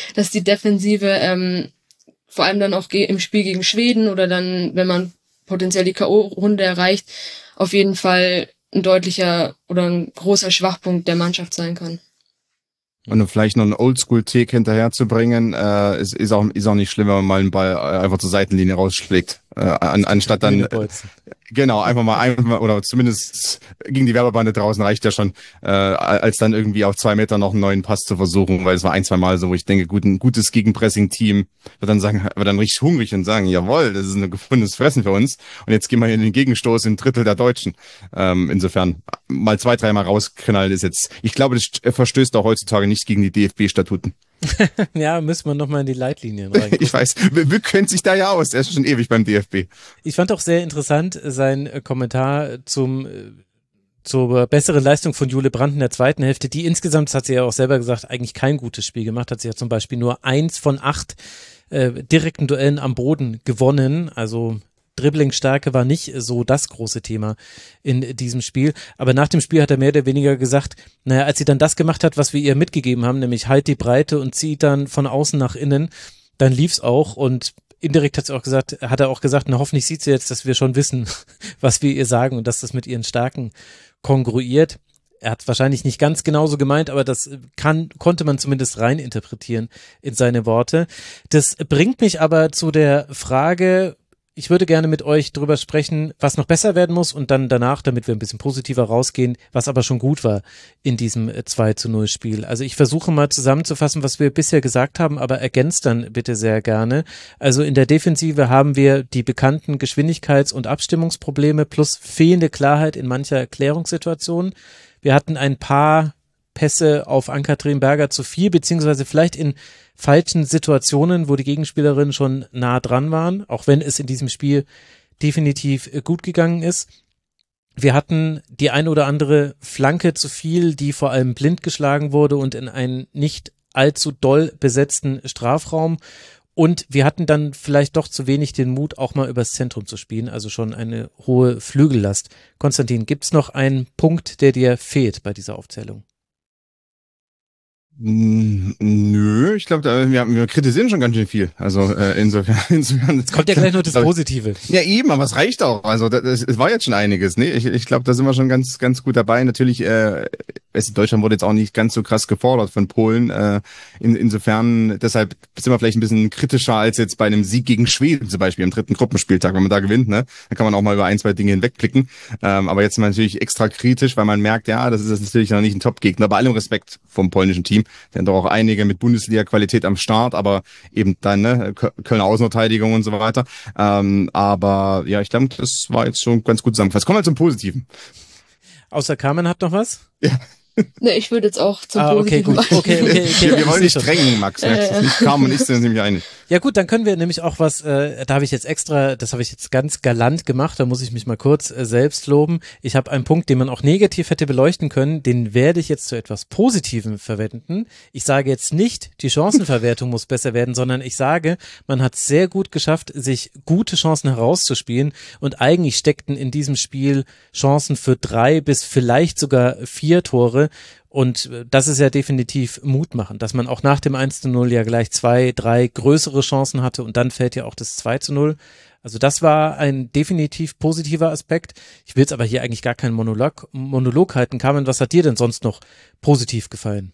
Defensive vor allem dann auch im Spiel gegen Schweden oder dann, wenn man potenziell die K.O.-Runde erreicht, auf jeden Fall ein deutlicher oder ein großer Schwachpunkt der Mannschaft sein kann. Und vielleicht noch einen Oldschool-Take hinterher zu bringen, ist auch nicht schlimm, wenn man mal einen Ball einfach zur Seitenlinie rausschlägt, anstatt dann genau einfach mal oder zumindest gegen die Werbebande draußen reicht ja schon, als dann irgendwie auf 2 Meter noch einen neuen Pass zu versuchen, weil es war 1, 2 Mal so, wo ich denke, ein gutes Gegenpressing-Team wird dann richtig hungrig und sagen, jawohl, das ist ein gefundenes Fressen für uns und jetzt gehen wir hier in den Gegenstoß in 1/3 der Deutschen. Insofern mal 2, 3 Mal rausknallen ist jetzt, ich glaube, das verstößt auch heutzutage nicht gegen die DFB-Statuten. Ja, müssen wir nochmal in die Leitlinien rein. Ich weiß, Wück kennt sich da ja aus, er ist schon ewig beim DFB. Ich fand auch sehr interessant sein Kommentar zur besseren Leistung von Jule Brandt in der zweiten Hälfte, die insgesamt, das hat sie ja auch selber gesagt, eigentlich kein gutes Spiel gemacht, hat sie ja zum Beispiel nur 1 von 8 direkten Duellen am Boden gewonnen. Also Dribblingstärke war nicht so das große Thema in diesem Spiel. Aber nach dem Spiel hat er mehr oder weniger gesagt, naja, als sie dann das gemacht hat, was wir ihr mitgegeben haben, nämlich halt die Breite und zieht dann von außen nach innen, dann lief's auch. Und indirekt hat er auch gesagt, na hoffentlich sieht sie jetzt, dass wir schon wissen, was wir ihr sagen und dass das mit ihren Stärken kongruiert. Er hat wahrscheinlich nicht ganz genauso gemeint, aber das konnte man zumindest rein interpretieren in seine Worte. Das bringt mich aber zu der Frage, ich würde gerne mit euch drüber sprechen, was noch besser werden muss und dann danach, damit wir ein bisschen positiver rausgehen, was aber schon gut war in diesem 2:0 Spiel. Also ich versuche mal zusammenzufassen, was wir bisher gesagt haben, aber ergänzt dann bitte sehr gerne. Also in der Defensive haben wir die bekannten Geschwindigkeits- und Abstimmungsprobleme plus fehlende Klarheit in mancher Erklärungssituation. Wir hatten ein paar Pässe auf Ann-Kathrin Berger zu viel, beziehungsweise vielleicht in falschen Situationen, wo die Gegenspielerinnen schon nah dran waren, auch wenn es in diesem Spiel definitiv gut gegangen ist. Wir hatten die ein oder andere Flanke zu viel, die vor allem blind geschlagen wurde und in einen nicht allzu doll besetzten Strafraum. Und wir hatten dann vielleicht doch zu wenig den Mut, auch mal übers Zentrum zu spielen, also schon eine hohe Flügellast. Konstantin, gibt's noch einen Punkt, der dir fehlt bei dieser Aufzählung? Nö, ich glaube, wir kritisieren schon ganz schön viel. Also insofern. Jetzt kommt ja gleich noch das Positive. Ja, eben, aber es reicht auch. Also es war jetzt schon einiges. Ne? Ich glaube, da sind wir schon ganz gut dabei. Natürlich, Deutschland wurde jetzt auch nicht ganz so krass gefordert von Polen. Insofern, deshalb sind wir vielleicht ein bisschen kritischer als jetzt bei einem Sieg gegen Schweden zum Beispiel am 3. Gruppenspieltag, wenn man da gewinnt. Ne, dann kann man auch mal über ein, zwei Dinge hinwegblicken. Aber jetzt sind wir natürlich extra kritisch, weil man merkt, ja, das ist natürlich noch nicht ein Top-Gegner. Bei allem Respekt vom polnischen Team. Denn doch auch einige mit Bundesliga-Qualität am Start, aber eben dann Kölner Außenverteidigung und so weiter. Aber ja, ich glaube, das war jetzt schon ganz gut zusammengefasst. Kommen wir zum Positiven. Außer Carmen hat noch was? Ja. Ne, ich würde jetzt auch zum Okay, Positiven gut. Okay. Wir wollen nicht drängen, Max. Carmen und ich sind uns nämlich einig. Ja gut, dann können wir nämlich auch was, das habe ich jetzt ganz galant gemacht, da muss ich mich mal kurz selbst loben. Ich habe einen Punkt, den man auch negativ hätte beleuchten können, den werde ich jetzt zu etwas Positivem verwenden. Ich sage jetzt nicht, die Chancenverwertung muss besser werden, sondern ich sage, man hat sehr gut geschafft, sich gute Chancen herauszuspielen und eigentlich steckten in diesem Spiel Chancen für 3 bis vielleicht sogar 4 Tore. Und das ist ja definitiv mutmachend, dass man auch nach dem 1:0 ja gleich 2, 3 größere Chancen hatte und dann fällt ja auch das 2:0. Also das war ein definitiv positiver Aspekt. Ich will jetzt aber hier eigentlich gar keinen Monolog halten. Carmen, was hat dir denn sonst noch positiv gefallen?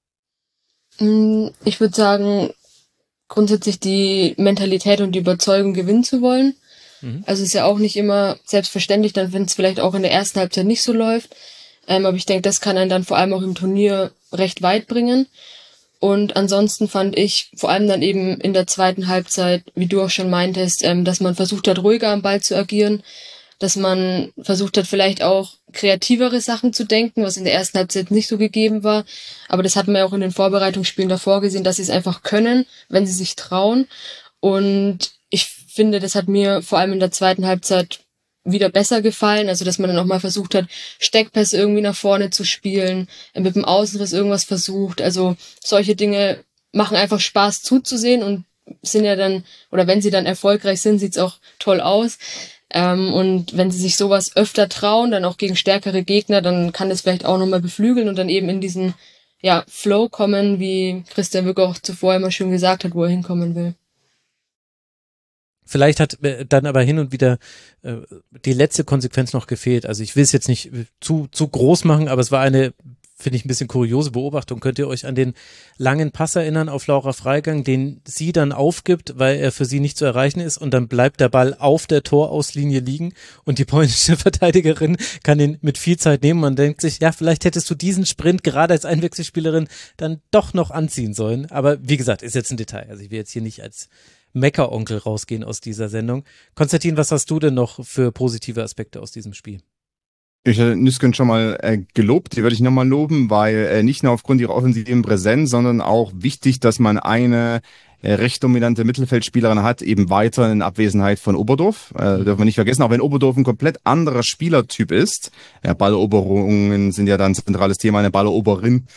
Ich würde sagen, grundsätzlich die Mentalität und die Überzeugung, gewinnen zu wollen. Also ist ja auch nicht immer selbstverständlich, dann wenn es vielleicht auch in der ersten Halbzeit nicht so läuft. Aber ich denke, das kann einen dann vor allem auch im Turnier recht weit bringen. Und ansonsten fand ich vor allem dann eben in der zweiten Halbzeit, wie du auch schon meintest, dass man versucht hat, ruhiger am Ball zu agieren, dass man versucht hat, vielleicht auch kreativere Sachen zu denken, was in der ersten Halbzeit nicht so gegeben war. Aber das hatten wir auch in den Vorbereitungsspielen davor gesehen, dass sie es einfach können, wenn sie sich trauen. Und ich finde, das hat mir vor allem in der zweiten Halbzeit wieder besser gefallen, also dass man dann auch mal versucht hat, Steckpässe irgendwie nach vorne zu spielen, mit dem Außenriss irgendwas versucht, also solche Dinge machen einfach Spaß zuzusehen und sind ja dann, oder wenn sie dann erfolgreich sind, sieht's auch toll aus und wenn sie sich sowas öfter trauen, dann auch gegen stärkere Gegner, dann kann das vielleicht auch nochmal beflügeln und dann eben in diesen Flow kommen, wie Christian Wück auch zuvor immer schön gesagt hat, wo er hinkommen will. Vielleicht hat dann aber hin und wieder die letzte Konsequenz noch gefehlt. Also ich will es jetzt nicht zu groß machen, aber es war eine, finde ich, ein bisschen kuriose Beobachtung. Könnt ihr euch an den langen Pass erinnern auf Laura Freigang, den sie dann aufgibt, weil er für sie nicht zu erreichen ist und dann bleibt der Ball auf der Torauslinie liegen und die polnische Verteidigerin kann ihn mit viel Zeit nehmen. Man denkt sich, ja, vielleicht hättest du diesen Sprint gerade als Einwechselspielerin dann doch noch anziehen sollen. Aber wie gesagt, ist jetzt ein Detail. Also ich will jetzt hier nicht als Meckeronkel rausgehen aus dieser Sendung. Konstantin, was hast du denn noch für positive Aspekte aus diesem Spiel? Ich hatte Nüsken schon mal gelobt, die würde ich nochmal loben, weil nicht nur aufgrund ihrer offensiven Präsenz, sondern auch wichtig, dass man eine recht dominante Mittelfeldspielerin hat, eben weiter in Abwesenheit von Oberdorf. Dürfen wir nicht vergessen, auch wenn Oberdorf ein komplett anderer Spielertyp ist. Ja, Balleroberungen sind ja dann ein zentrales Thema, eine Balleroberin.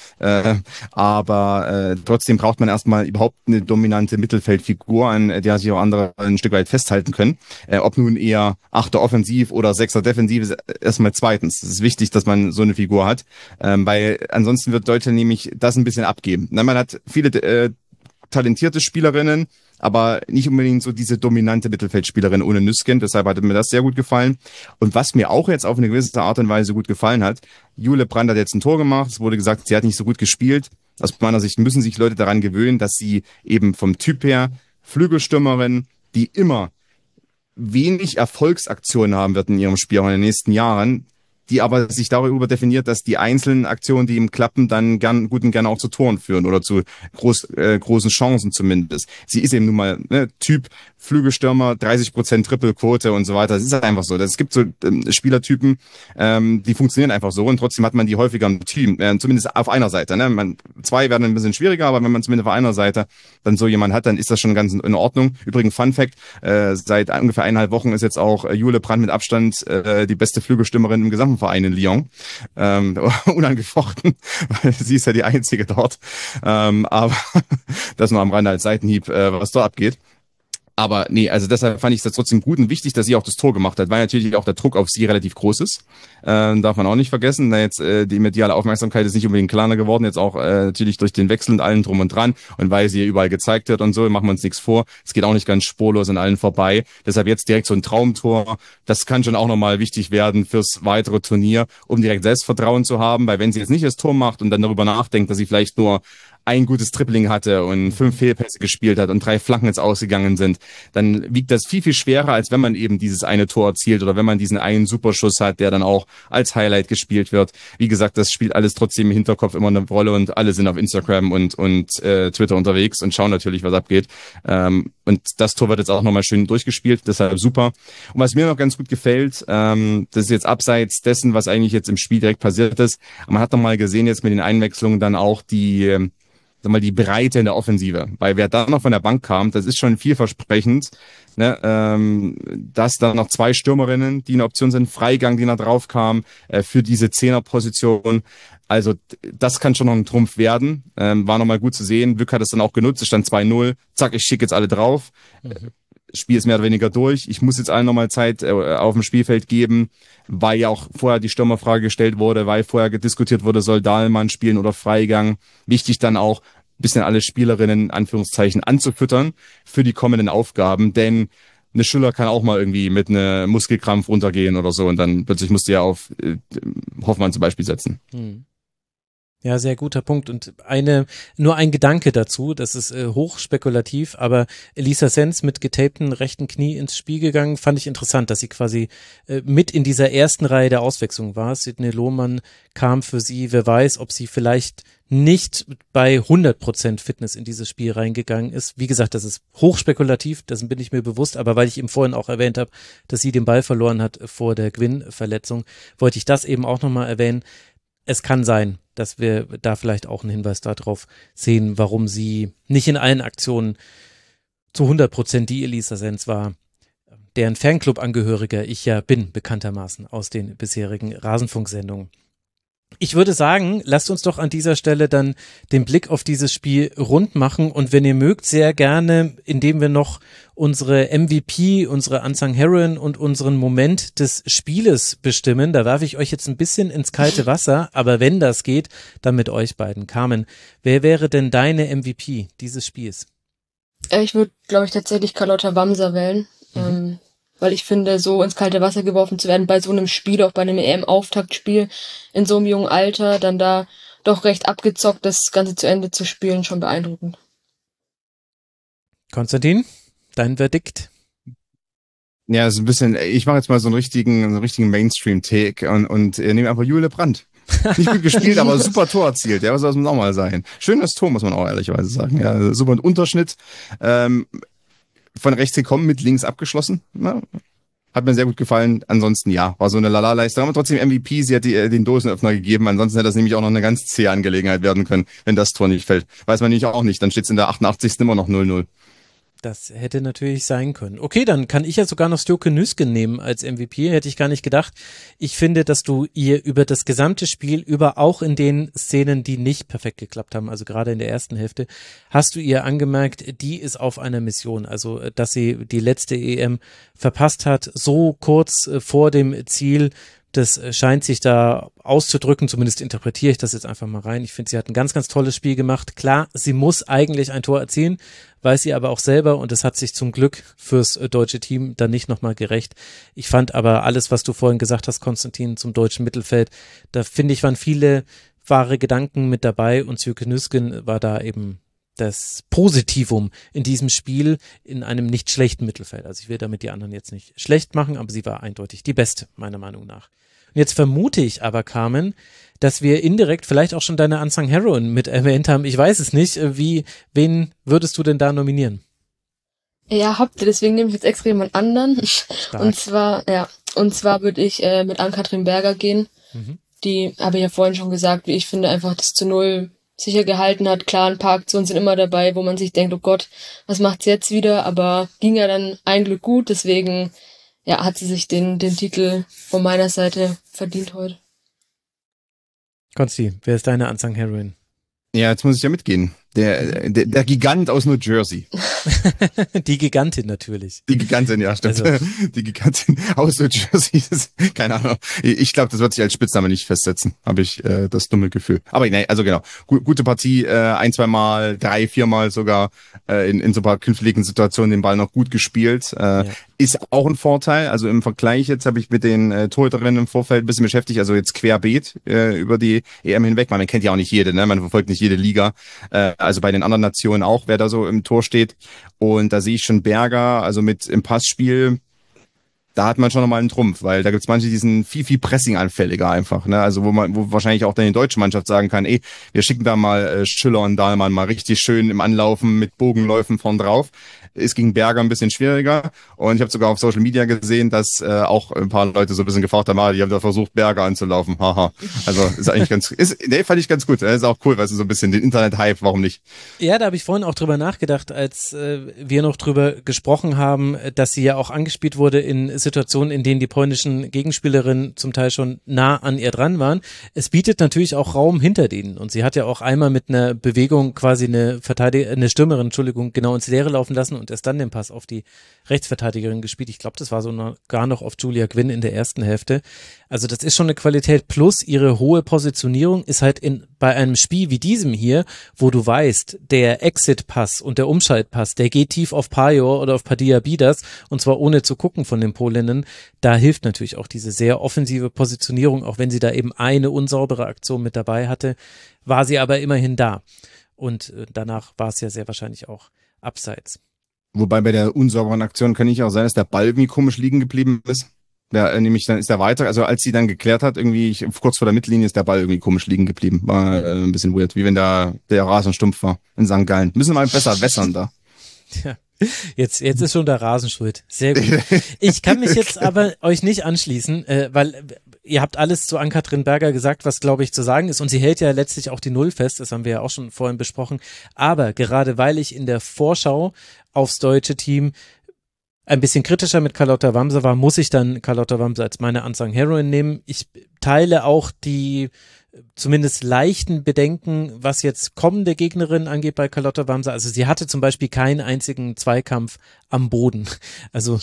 Aber trotzdem braucht man erstmal überhaupt eine dominante Mittelfeldfigur, an der sich auch andere ein Stück weit festhalten können. Ob nun eher Achter offensiv oder Sechser defensiv, ist erstmal zweitens. Es ist wichtig, dass man so eine Figur hat, weil ansonsten wird Deutschland nämlich das ein bisschen abgeben. Na, man hat viele talentierte Spielerinnen, aber nicht unbedingt so diese dominante Mittelfeldspielerin ohne Nüsken. Deshalb hat mir das sehr gut gefallen. Und was mir auch jetzt auf eine gewisse Art und Weise gut gefallen hat, Jule Brandt hat jetzt ein Tor gemacht. Es wurde gesagt, sie hat nicht so gut gespielt. Aus meiner Sicht müssen sich Leute daran gewöhnen, dass sie eben vom Typ her Flügelstürmerin, die immer wenig Erfolgsaktionen haben wird in ihrem Spiel auch in den nächsten Jahren, die aber sich darüber definiert, dass die einzelnen Aktionen, die ihm klappen, dann gut und gerne auch zu Toren führen oder zu großen Chancen zumindest. Sie ist eben nun mal Typ Flügelstürmer, 30% Trippelquote und so weiter. Das ist halt einfach so. Es gibt so Spielertypen, die funktionieren einfach so und trotzdem hat man die häufiger im Team, zumindest auf einer Seite. Ne? Zwei werden ein bisschen schwieriger, aber wenn man zumindest auf einer Seite dann so jemand hat, dann ist das schon ganz in Ordnung. Übrigens Fun Fact, seit ungefähr 1,5 Wochen ist jetzt auch Jule Brandt mit Abstand die beste Flügelstürmerin im gesamten Verein in Lyon. Unangefochten, weil sie ist ja die einzige dort. Aber das nur am Rande als Seitenhieb, was dort abgeht. Aber nee, also deshalb fand ich das trotzdem gut und wichtig, dass sie auch das Tor gemacht hat, weil natürlich auch der Druck auf sie relativ groß ist. Darf man auch nicht vergessen. Da jetzt die mediale Aufmerksamkeit ist nicht unbedingt kleiner geworden, jetzt auch natürlich durch den Wechsel und allen drum und dran. Und weil sie überall gezeigt wird und so, machen wir uns nichts vor. Es geht auch nicht ganz spurlos an allen vorbei. Deshalb jetzt direkt so ein Traumtor. Das kann schon auch nochmal wichtig werden fürs weitere Turnier, um direkt Selbstvertrauen zu haben. Weil wenn sie jetzt nicht das Tor macht und dann darüber nachdenkt, dass sie vielleicht nur ein gutes Dribbling hatte und 5 Fehlpässe gespielt hat und 3 Flanken jetzt ausgegangen sind, dann wiegt das viel, viel schwerer, als wenn man eben dieses eine Tor erzielt oder wenn man diesen einen Superschuss hat, der dann auch als Highlight gespielt wird. Wie gesagt, das spielt alles trotzdem im Hinterkopf immer eine Rolle und alle sind auf Instagram und Twitter unterwegs und schauen natürlich, was abgeht. Und das Tor wird jetzt auch nochmal schön durchgespielt, deshalb super. Und was mir noch ganz gut gefällt, das ist jetzt abseits dessen, was eigentlich jetzt im Spiel direkt passiert ist, man hat nochmal gesehen jetzt mit den Einwechslungen dann auch die Breite in der Offensive. Weil wer da noch von der Bank kam, das ist schon vielversprechend, ne? Dass da noch 2 Stürmerinnen, die eine Option sind, Freigang, die noch drauf kam, für diese Zehnerposition. Also das kann schon noch ein Trumpf werden. War nochmal gut zu sehen. Wück hat es dann auch genutzt, es stand 2-0. Zack, ich schicke jetzt alle drauf. Spiel ist mehr oder weniger durch. Ich muss jetzt allen nochmal Zeit auf dem Spielfeld geben, weil ja auch vorher die Stürmerfrage gestellt wurde, weil vorher diskutiert wurde, soll Dahlmann spielen oder Freigang. Wichtig dann auch, ein bisschen alle Spielerinnen, in Anführungszeichen, anzufüttern für die kommenden Aufgaben, denn eine Schüller kann auch mal irgendwie mit einem Muskelkrampf runtergehen oder so und dann plötzlich musst du ja auf Hoffmann zum Beispiel setzen. Ja, sehr guter Punkt und nur ein Gedanke dazu, das ist hochspekulativ, aber Elisa Sens mit getapten rechten Knie ins Spiel gegangen, fand ich interessant, dass sie quasi mit in dieser ersten Reihe der Auswechslung war. Sidney Lohmann kam für sie, wer weiß, ob sie vielleicht nicht bei 100% Fitness in dieses Spiel reingegangen ist. Wie gesagt, das ist hochspekulativ, dessen bin ich mir bewusst, aber weil ich eben vorhin auch erwähnt habe, dass sie den Ball verloren hat vor der Gwynn-Verletzung, wollte ich das eben auch nochmal erwähnen. Es kann sein, dass wir da vielleicht auch einen Hinweis darauf sehen, warum sie nicht in allen Aktionen zu 100% die Elisa Sens war, deren Fanclub-Angehöriger ich ja bin, bekanntermaßen aus den bisherigen Rasenfunksendungen. Ich würde sagen, lasst uns doch an dieser Stelle dann den Blick auf dieses Spiel rund machen und wenn ihr mögt, sehr gerne, indem wir noch unsere MVP, unsere Unsung Heroine und unseren Moment des Spieles bestimmen. Da werfe ich euch jetzt ein bisschen ins kalte Wasser, aber wenn das geht, dann mit euch beiden. Carmen, wer wäre denn deine MVP dieses Spiels? Ich würde, glaube ich, tatsächlich Carlotta Wamser wählen. Weil ich finde, so ins kalte Wasser geworfen zu werden bei so einem Spiel, auch bei einem EM-Auftaktspiel in so einem jungen Alter, dann da doch recht abgezockt das Ganze zu Ende zu spielen, schon beeindruckend. Konstantin, dein Verdikt? Ja, so ein bisschen, ich mache jetzt mal so einen richtigen Mainstream-Take und nehme einfach Jule Brandt. Nicht gut gespielt, aber super Tor erzielt. Ja, was soll das auch mal sein? Schönes Tor, muss man auch ehrlicherweise sagen. Ja, super Unterschnitt. Von rechts gekommen, mit links abgeschlossen. Na, Hat mir sehr gut gefallen. Ansonsten, ja, war so eine Lala-Leistung. Aber trotzdem MVP, sie hat den Dosenöffner gegeben. Ansonsten hätte das nämlich auch noch eine ganz zähe Angelegenheit werden können, wenn das Tor nicht fällt. Weiß man nämlich auch nicht. Dann steht es in der 88. immer noch 0-0. Das hätte natürlich sein können. Okay, dann kann ich ja sogar noch Stjoke Nüsken nehmen als MVP, hätte ich gar nicht gedacht. Ich finde, dass du ihr über das gesamte Spiel, über auch in den Szenen, die nicht perfekt geklappt haben, also gerade in der ersten Hälfte, hast du ihr angemerkt, die ist auf einer Mission. Also, dass sie die letzte EM verpasst hat, so kurz vor dem Ziel. Das scheint sich da auszudrücken, zumindest interpretiere ich das jetzt einfach mal rein. Ich finde, sie hat ein ganz, ganz tolles Spiel gemacht. Klar, sie muss eigentlich ein Tor erzielen, weiß sie aber auch selber und es hat sich zum Glück fürs deutsche Team dann nicht nochmal gerecht. Ich fand aber alles, was du vorhin gesagt hast, Konstantin, zum deutschen Mittelfeld, da finde ich, waren viele wahre Gedanken mit dabei und Stjoke Nüsken war da eben das Positivum in diesem Spiel in einem nicht schlechten Mittelfeld. Also ich will damit die anderen jetzt nicht schlecht machen, aber sie war eindeutig die Beste, meiner Meinung nach. Und jetzt vermute ich aber, Carmen, dass wir indirekt vielleicht auch schon deine Unsung Heroine mit erwähnt haben. Ich weiß es nicht. Wen würdest du denn da nominieren? Ja, habt ihr, deswegen nehme ich jetzt extra jemand anderen. Stark. Und zwar würde ich mit Ann-Kathrin Berger gehen. Die habe ich ja vorhin schon gesagt, wie ich finde, einfach das zu 0 sicher gehalten hat. Klar, ein paar Aktionen sind immer dabei, wo man sich denkt, oh Gott, was macht's jetzt wieder? Aber ging ja dann ein Glück gut, deswegen ja, hat sie sich den Titel von meiner Seite verdient heute. Konsti, wer ist deine Unsung Heroine? Ja, jetzt muss ich ja mitgehen. Der Gigant aus New Jersey. Die Gigantin natürlich. Die Gigantin, ja, stimmt. Also. Die Gigantin aus New Jersey. Keine Ahnung. Ich glaube, das wird sich als Spitzname nicht festsetzen. Habe ich das dumme Gefühl. Aber nee, also genau. Gute Partie, 1, 2 Mal, 3, 4 Mal sogar in so ein paar künftigen Situationen den Ball noch gut gespielt. Ja. Ist auch ein Vorteil. Also im Vergleich jetzt habe ich mit den Torhüterinnen im Vorfeld ein bisschen beschäftigt. Also jetzt querbeet über die EM hinweg. Man kennt ja auch nicht jede, ne? Man verfolgt nicht jede Liga. Also bei den anderen Nationen auch, wer da so im Tor steht. Und da sehe ich schon Berger, also mit im Passspiel, da hat man schon nochmal einen Trumpf, weil da gibt's manche, die sind viel Pressing-anfälliger einfach, ne? Also wo wahrscheinlich auch dann die deutsche Mannschaft sagen kann, wir schicken da mal Schüller und Dahlmann mal richtig schön im Anlaufen mit Bogenläufen vorn drauf. Ist gegen Berger ein bisschen schwieriger. Und ich habe sogar auf Social Media gesehen, dass auch ein paar Leute so ein bisschen gefragt haben, die haben da versucht, Berger anzulaufen. Haha. Also ist eigentlich fand ich ganz gut. Ist auch cool, weil es so ein bisschen den Internet-Hype, warum nicht? Ja, da habe ich vorhin auch drüber nachgedacht, als wir noch drüber gesprochen haben, dass sie ja auch angespielt wurde in Situationen, in denen die polnischen Gegenspielerinnen zum Teil schon nah an ihr dran waren. Es bietet natürlich auch Raum hinter denen. Und sie hat ja auch einmal mit einer Bewegung quasi eine Stürmerin, genau ins Leere laufen lassen und erst dann den Pass auf die Rechtsverteidigerin gespielt. Ich glaube, das war gar noch auf Julia Quinn in der ersten Hälfte. Also das ist schon eine Qualität, plus ihre hohe Positionierung ist halt bei einem Spiel wie diesem hier, wo du weißt, der Exit-Pass und der Umschaltpass, der geht tief auf Pajor oder auf Padilla Bidas und zwar ohne zu gucken von den Polinnen. Da hilft natürlich auch diese sehr offensive Positionierung, auch wenn sie da eben eine unsaubere Aktion mit dabei hatte, war sie aber immerhin da. Und danach war es ja sehr wahrscheinlich auch abseits. Wobei bei der unsauberen Aktion kann ich auch sein, dass der Ball irgendwie komisch liegen geblieben ist. Ja, nämlich dann ist der weiter, also als sie dann geklärt hat, irgendwie kurz vor der Mittellinie ist der Ball irgendwie komisch liegen geblieben. War ein bisschen weird, wie wenn der Rasen stumpf war in St. Gallen. Müssen wir mal besser wässern da. Ja. Jetzt ist schon der Rasen schuld. Sehr gut. Ich kann mich jetzt aber euch nicht anschließen, weil ihr habt alles zu Ann-Kathrin Berger gesagt, was glaube ich zu sagen ist und sie hält ja letztlich auch die Null fest, das haben wir ja auch schon vorhin besprochen, aber gerade weil ich in der Vorschau aufs deutsche Team ein bisschen kritischer mit Carlotta Wamser war, muss ich dann Carlotta Wamser als meine Unsung Heroine nehmen. Ich teile auch die zumindest leichten Bedenken, was jetzt kommende Gegnerinnen angeht bei Carlotta Wamser. Also sie hatte zum Beispiel keinen einzigen Zweikampf am Boden. Also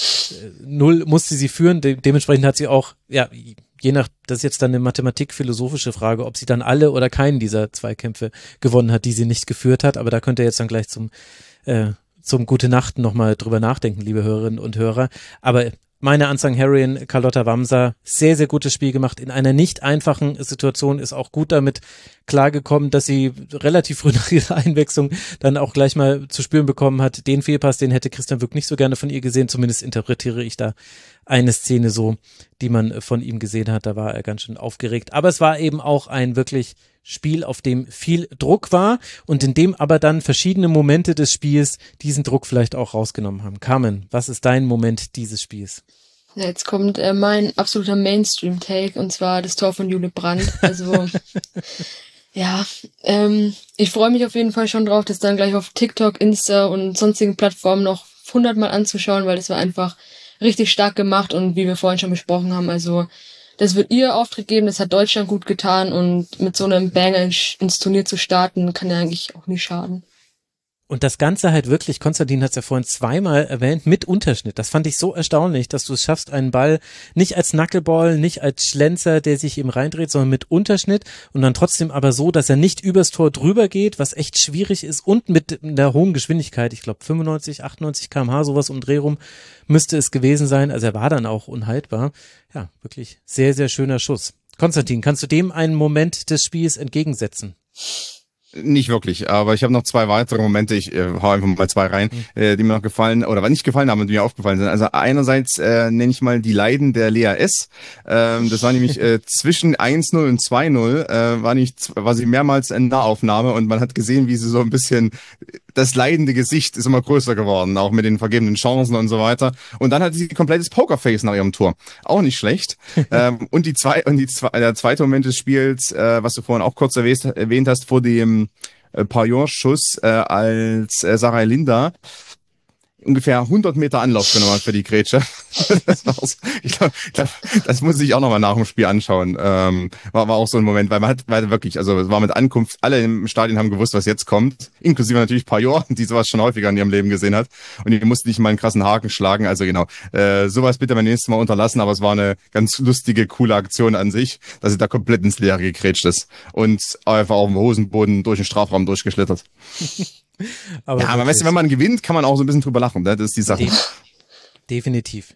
0 musste sie führen. Dementsprechend hat sie auch, ja, je nach, das ist jetzt dann eine mathematik-philosophische Frage, ob sie dann alle oder keinen dieser Zweikämpfe gewonnen hat, die sie nicht geführt hat. Aber da könnt ihr jetzt dann gleich zum Gute Nacht nochmal drüber nachdenken, liebe Hörerinnen und Hörer. Aber meine Unsung Heroine, Carlotta Wamser, sehr, sehr gutes Spiel gemacht. In einer nicht einfachen Situation ist auch gut damit klargekommen, dass sie relativ früh nach ihrer Einwechslung dann auch gleich mal zu spüren bekommen hat. Den Fehlpass, den hätte Christian Wück nicht so gerne von ihr gesehen. Zumindest interpretiere ich da eine Szene so, die man von ihm gesehen hat. Da war er ganz schön aufgeregt. Aber es war eben auch ein wirklich Spiel, auf dem viel Druck war und in dem aber dann verschiedene Momente des Spiels diesen Druck vielleicht auch rausgenommen haben. Carmen, was ist dein Moment dieses Spiels? Ja, jetzt kommt mein absoluter Mainstream-Take, und zwar das Tor von Jule Brandt. Also, ja, ich freue mich auf jeden Fall schon drauf, das dann gleich auf TikTok, Insta und sonstigen Plattformen noch 100-mal anzuschauen, weil das war einfach richtig stark gemacht und wie wir vorhin schon besprochen haben, also das wird ihr Auftritt geben, das hat Deutschland gut getan, und mit so einem Banger ins Turnier zu starten, kann ja eigentlich auch nie schaden. Und das Ganze halt wirklich, Konstantin hat es ja vorhin zweimal erwähnt, mit Unterschnitt. Das fand ich so erstaunlich, dass du es schaffst, einen Ball nicht als Knuckleball, nicht als Schlenzer, der sich eben reindreht, sondern mit Unterschnitt und dann trotzdem aber so, dass er nicht übers Tor drüber geht, was echt schwierig ist, und mit einer hohen Geschwindigkeit, ich glaube 95, 98 km/h, sowas um Dreh rum, müsste es gewesen sein. Also er war dann auch unhaltbar. Ja, wirklich sehr, sehr schöner Schuss. Konstantin, kannst du dem einen Moment des Spiels entgegensetzen? Nicht wirklich, aber ich habe noch zwei weitere Momente, ich hau einfach mal zwei rein, die mir noch gefallen, oder nicht gefallen haben und die mir aufgefallen sind. Also einerseits nenne ich mal die Leiden der Lea S. Das war nämlich zwischen 1-0 und 2-0, war sie mehrmals in Nahaufnahme, und man hat gesehen, wie sie so ein bisschen, das leidende Gesicht ist immer größer geworden, auch mit den vergebenen Chancen und so weiter. Und dann hatte sie komplettes Pokerface nach ihrem Tor. Auch nicht schlecht. Und der zweite Moment des Spiels, was du vorhin auch kurz erwähnt hast, vor dem Parion-Schuss, als Sarah Linda ungefähr 100 Meter Anlauf genommen hat für die Grätsche. Ich glaube, das muss ich auch nochmal nach dem Spiel anschauen. War auch so ein Moment, weil weil wirklich, also es war mit Ankunft, alle im Stadion haben gewusst, was jetzt kommt, inklusive natürlich Parion, die sowas schon häufiger in ihrem Leben gesehen hat, und die mussten nicht mal einen krassen Haken schlagen, also genau, sowas bitte beim nächsten Mal unterlassen, aber es war eine ganz lustige, coole Aktion an sich, dass sie da komplett ins Leere gegrätscht ist und einfach auf dem Hosenboden durch den Strafraum durchgeschlittert. Aber ja, aber weißt du, wenn man gewinnt, kann man auch so ein bisschen drüber lachen, ne? Das ist die Sache. Definitiv.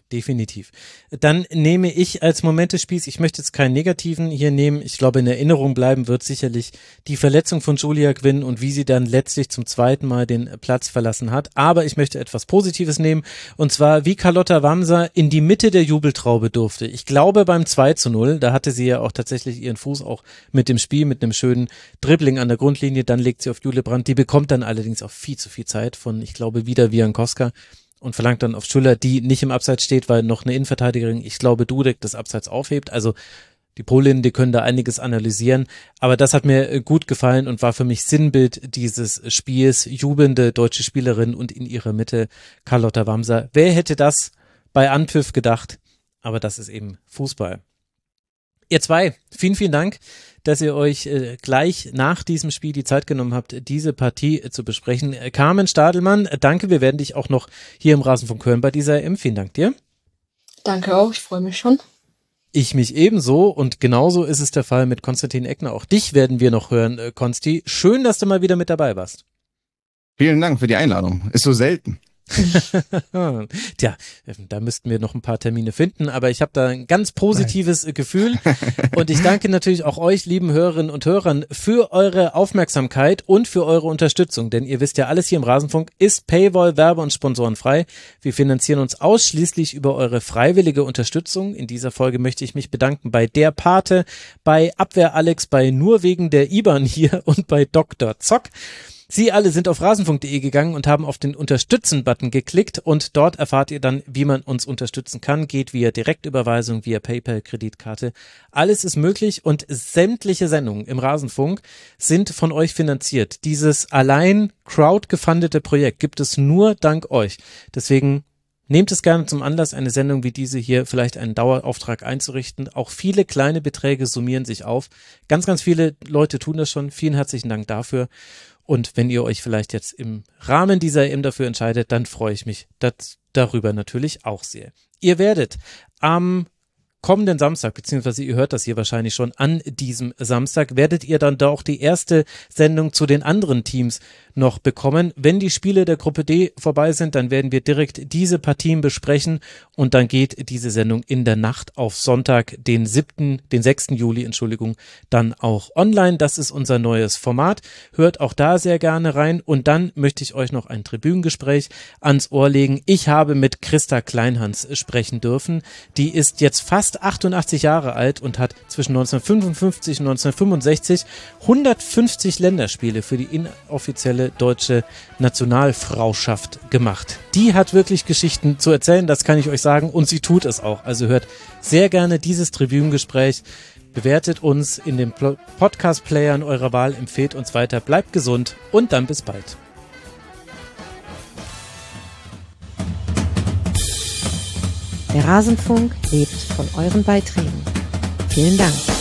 Dann nehme ich als Moment des Spiels, ich möchte jetzt keinen negativen hier nehmen, ich glaube, in Erinnerung bleiben wird sicherlich die Verletzung von Julia Gwynn und wie sie dann letztlich zum zweiten Mal den Platz verlassen hat, aber ich möchte etwas Positives nehmen, und zwar wie Carlotta Wamser in die Mitte der Jubeltraube durfte. Ich glaube beim 2-0, da hatte sie ja auch tatsächlich ihren Fuß auch mit dem Spiel, mit einem schönen Dribbling an der Grundlinie, dann legt sie auf Jule Brandt, die bekommt dann allerdings auch viel zu viel Zeit von, ich glaube, wieder Wiankowska, und verlangt dann auf Schüller, die nicht im Abseits steht, weil noch eine Innenverteidigerin, ich glaube, Dudek das Abseits aufhebt. Also die Polinnen, die können da einiges analysieren, aber das hat mir gut gefallen und war für mich Sinnbild dieses Spiels. Jubelnde deutsche Spielerin und in ihrer Mitte Carlotta Wamser. Wer hätte das bei Anpfiff gedacht? Aber das ist eben Fußball. Ihr zwei, vielen, vielen Dank, dass ihr euch gleich nach diesem Spiel die Zeit genommen habt, diese Partie zu besprechen. Carmen Stadelmann, danke, wir werden dich auch noch hier im Rasenfunk hören bei dieser EM. Vielen Dank dir. Danke auch, ich freue mich schon. Ich mich ebenso, und genauso ist es der Fall mit Konstantin Eckner. Auch dich werden wir noch hören, Konsti. Schön, dass du mal wieder mit dabei warst. Vielen Dank für die Einladung. Ist so selten. Tja, da müssten wir noch ein paar Termine finden, aber ich habe da ein ganz positives Gefühl, und ich danke natürlich auch euch, lieben Hörerinnen und Hörern, für eure Aufmerksamkeit und für eure Unterstützung, denn ihr wisst ja, alles hier im Rasenfunk ist Paywall, Werbe- und Sponsorenfrei. Wir finanzieren uns ausschließlich über eure freiwillige Unterstützung. In dieser Folge möchte ich mich bedanken bei der Pate, bei Abwehr Alex, bei Nur wegen der IBAN hier und bei Dr. Zock. Sie alle sind auf rasenfunk.de gegangen und haben auf den Unterstützen-Button geklickt, und dort erfahrt ihr dann, wie man uns unterstützen kann. Geht via Direktüberweisung, via PayPal, Kreditkarte. Alles ist möglich, und sämtliche Sendungen im Rasenfunk sind von euch finanziert. Dieses allein crowdgefundete Projekt gibt es nur dank euch. Deswegen nehmt es gerne zum Anlass, eine Sendung wie diese hier vielleicht einen Dauerauftrag einzurichten. Auch viele kleine Beträge summieren sich auf. Ganz, ganz viele Leute tun das schon. Vielen herzlichen Dank dafür. Und wenn ihr euch vielleicht jetzt im Rahmen dieser EM dafür entscheidet, dann freue ich mich darüber natürlich auch sehr. Ihr werdet am kommenden Samstag, beziehungsweise ihr hört das hier wahrscheinlich schon an diesem Samstag, werdet ihr dann da auch die erste Sendung zu den anderen Teams noch bekommen. Wenn die Spiele der Gruppe D vorbei sind, dann werden wir direkt diese Partien besprechen, und dann geht diese Sendung in der Nacht auf Sonntag, den 6. Juli, dann auch online. Das ist unser neues Format. Hört auch da sehr gerne rein, und dann möchte ich euch noch ein Tribünengespräch ans Ohr legen. Ich habe mit Christa Kleinhans sprechen dürfen. Die ist jetzt fast fast 88 Jahre alt und hat zwischen 1955 und 1965 150 Länderspiele für die inoffizielle deutsche Nationalfrauschaft gemacht. Die hat wirklich Geschichten zu erzählen, das kann ich euch sagen, und sie tut es auch. Also hört sehr gerne dieses Tribünengespräch, bewertet uns in den Podcast-Playern eurer Wahl, empfehlt uns weiter, bleibt gesund und dann bis bald. Der Rasenfunk lebt von euren Beiträgen. Vielen Dank.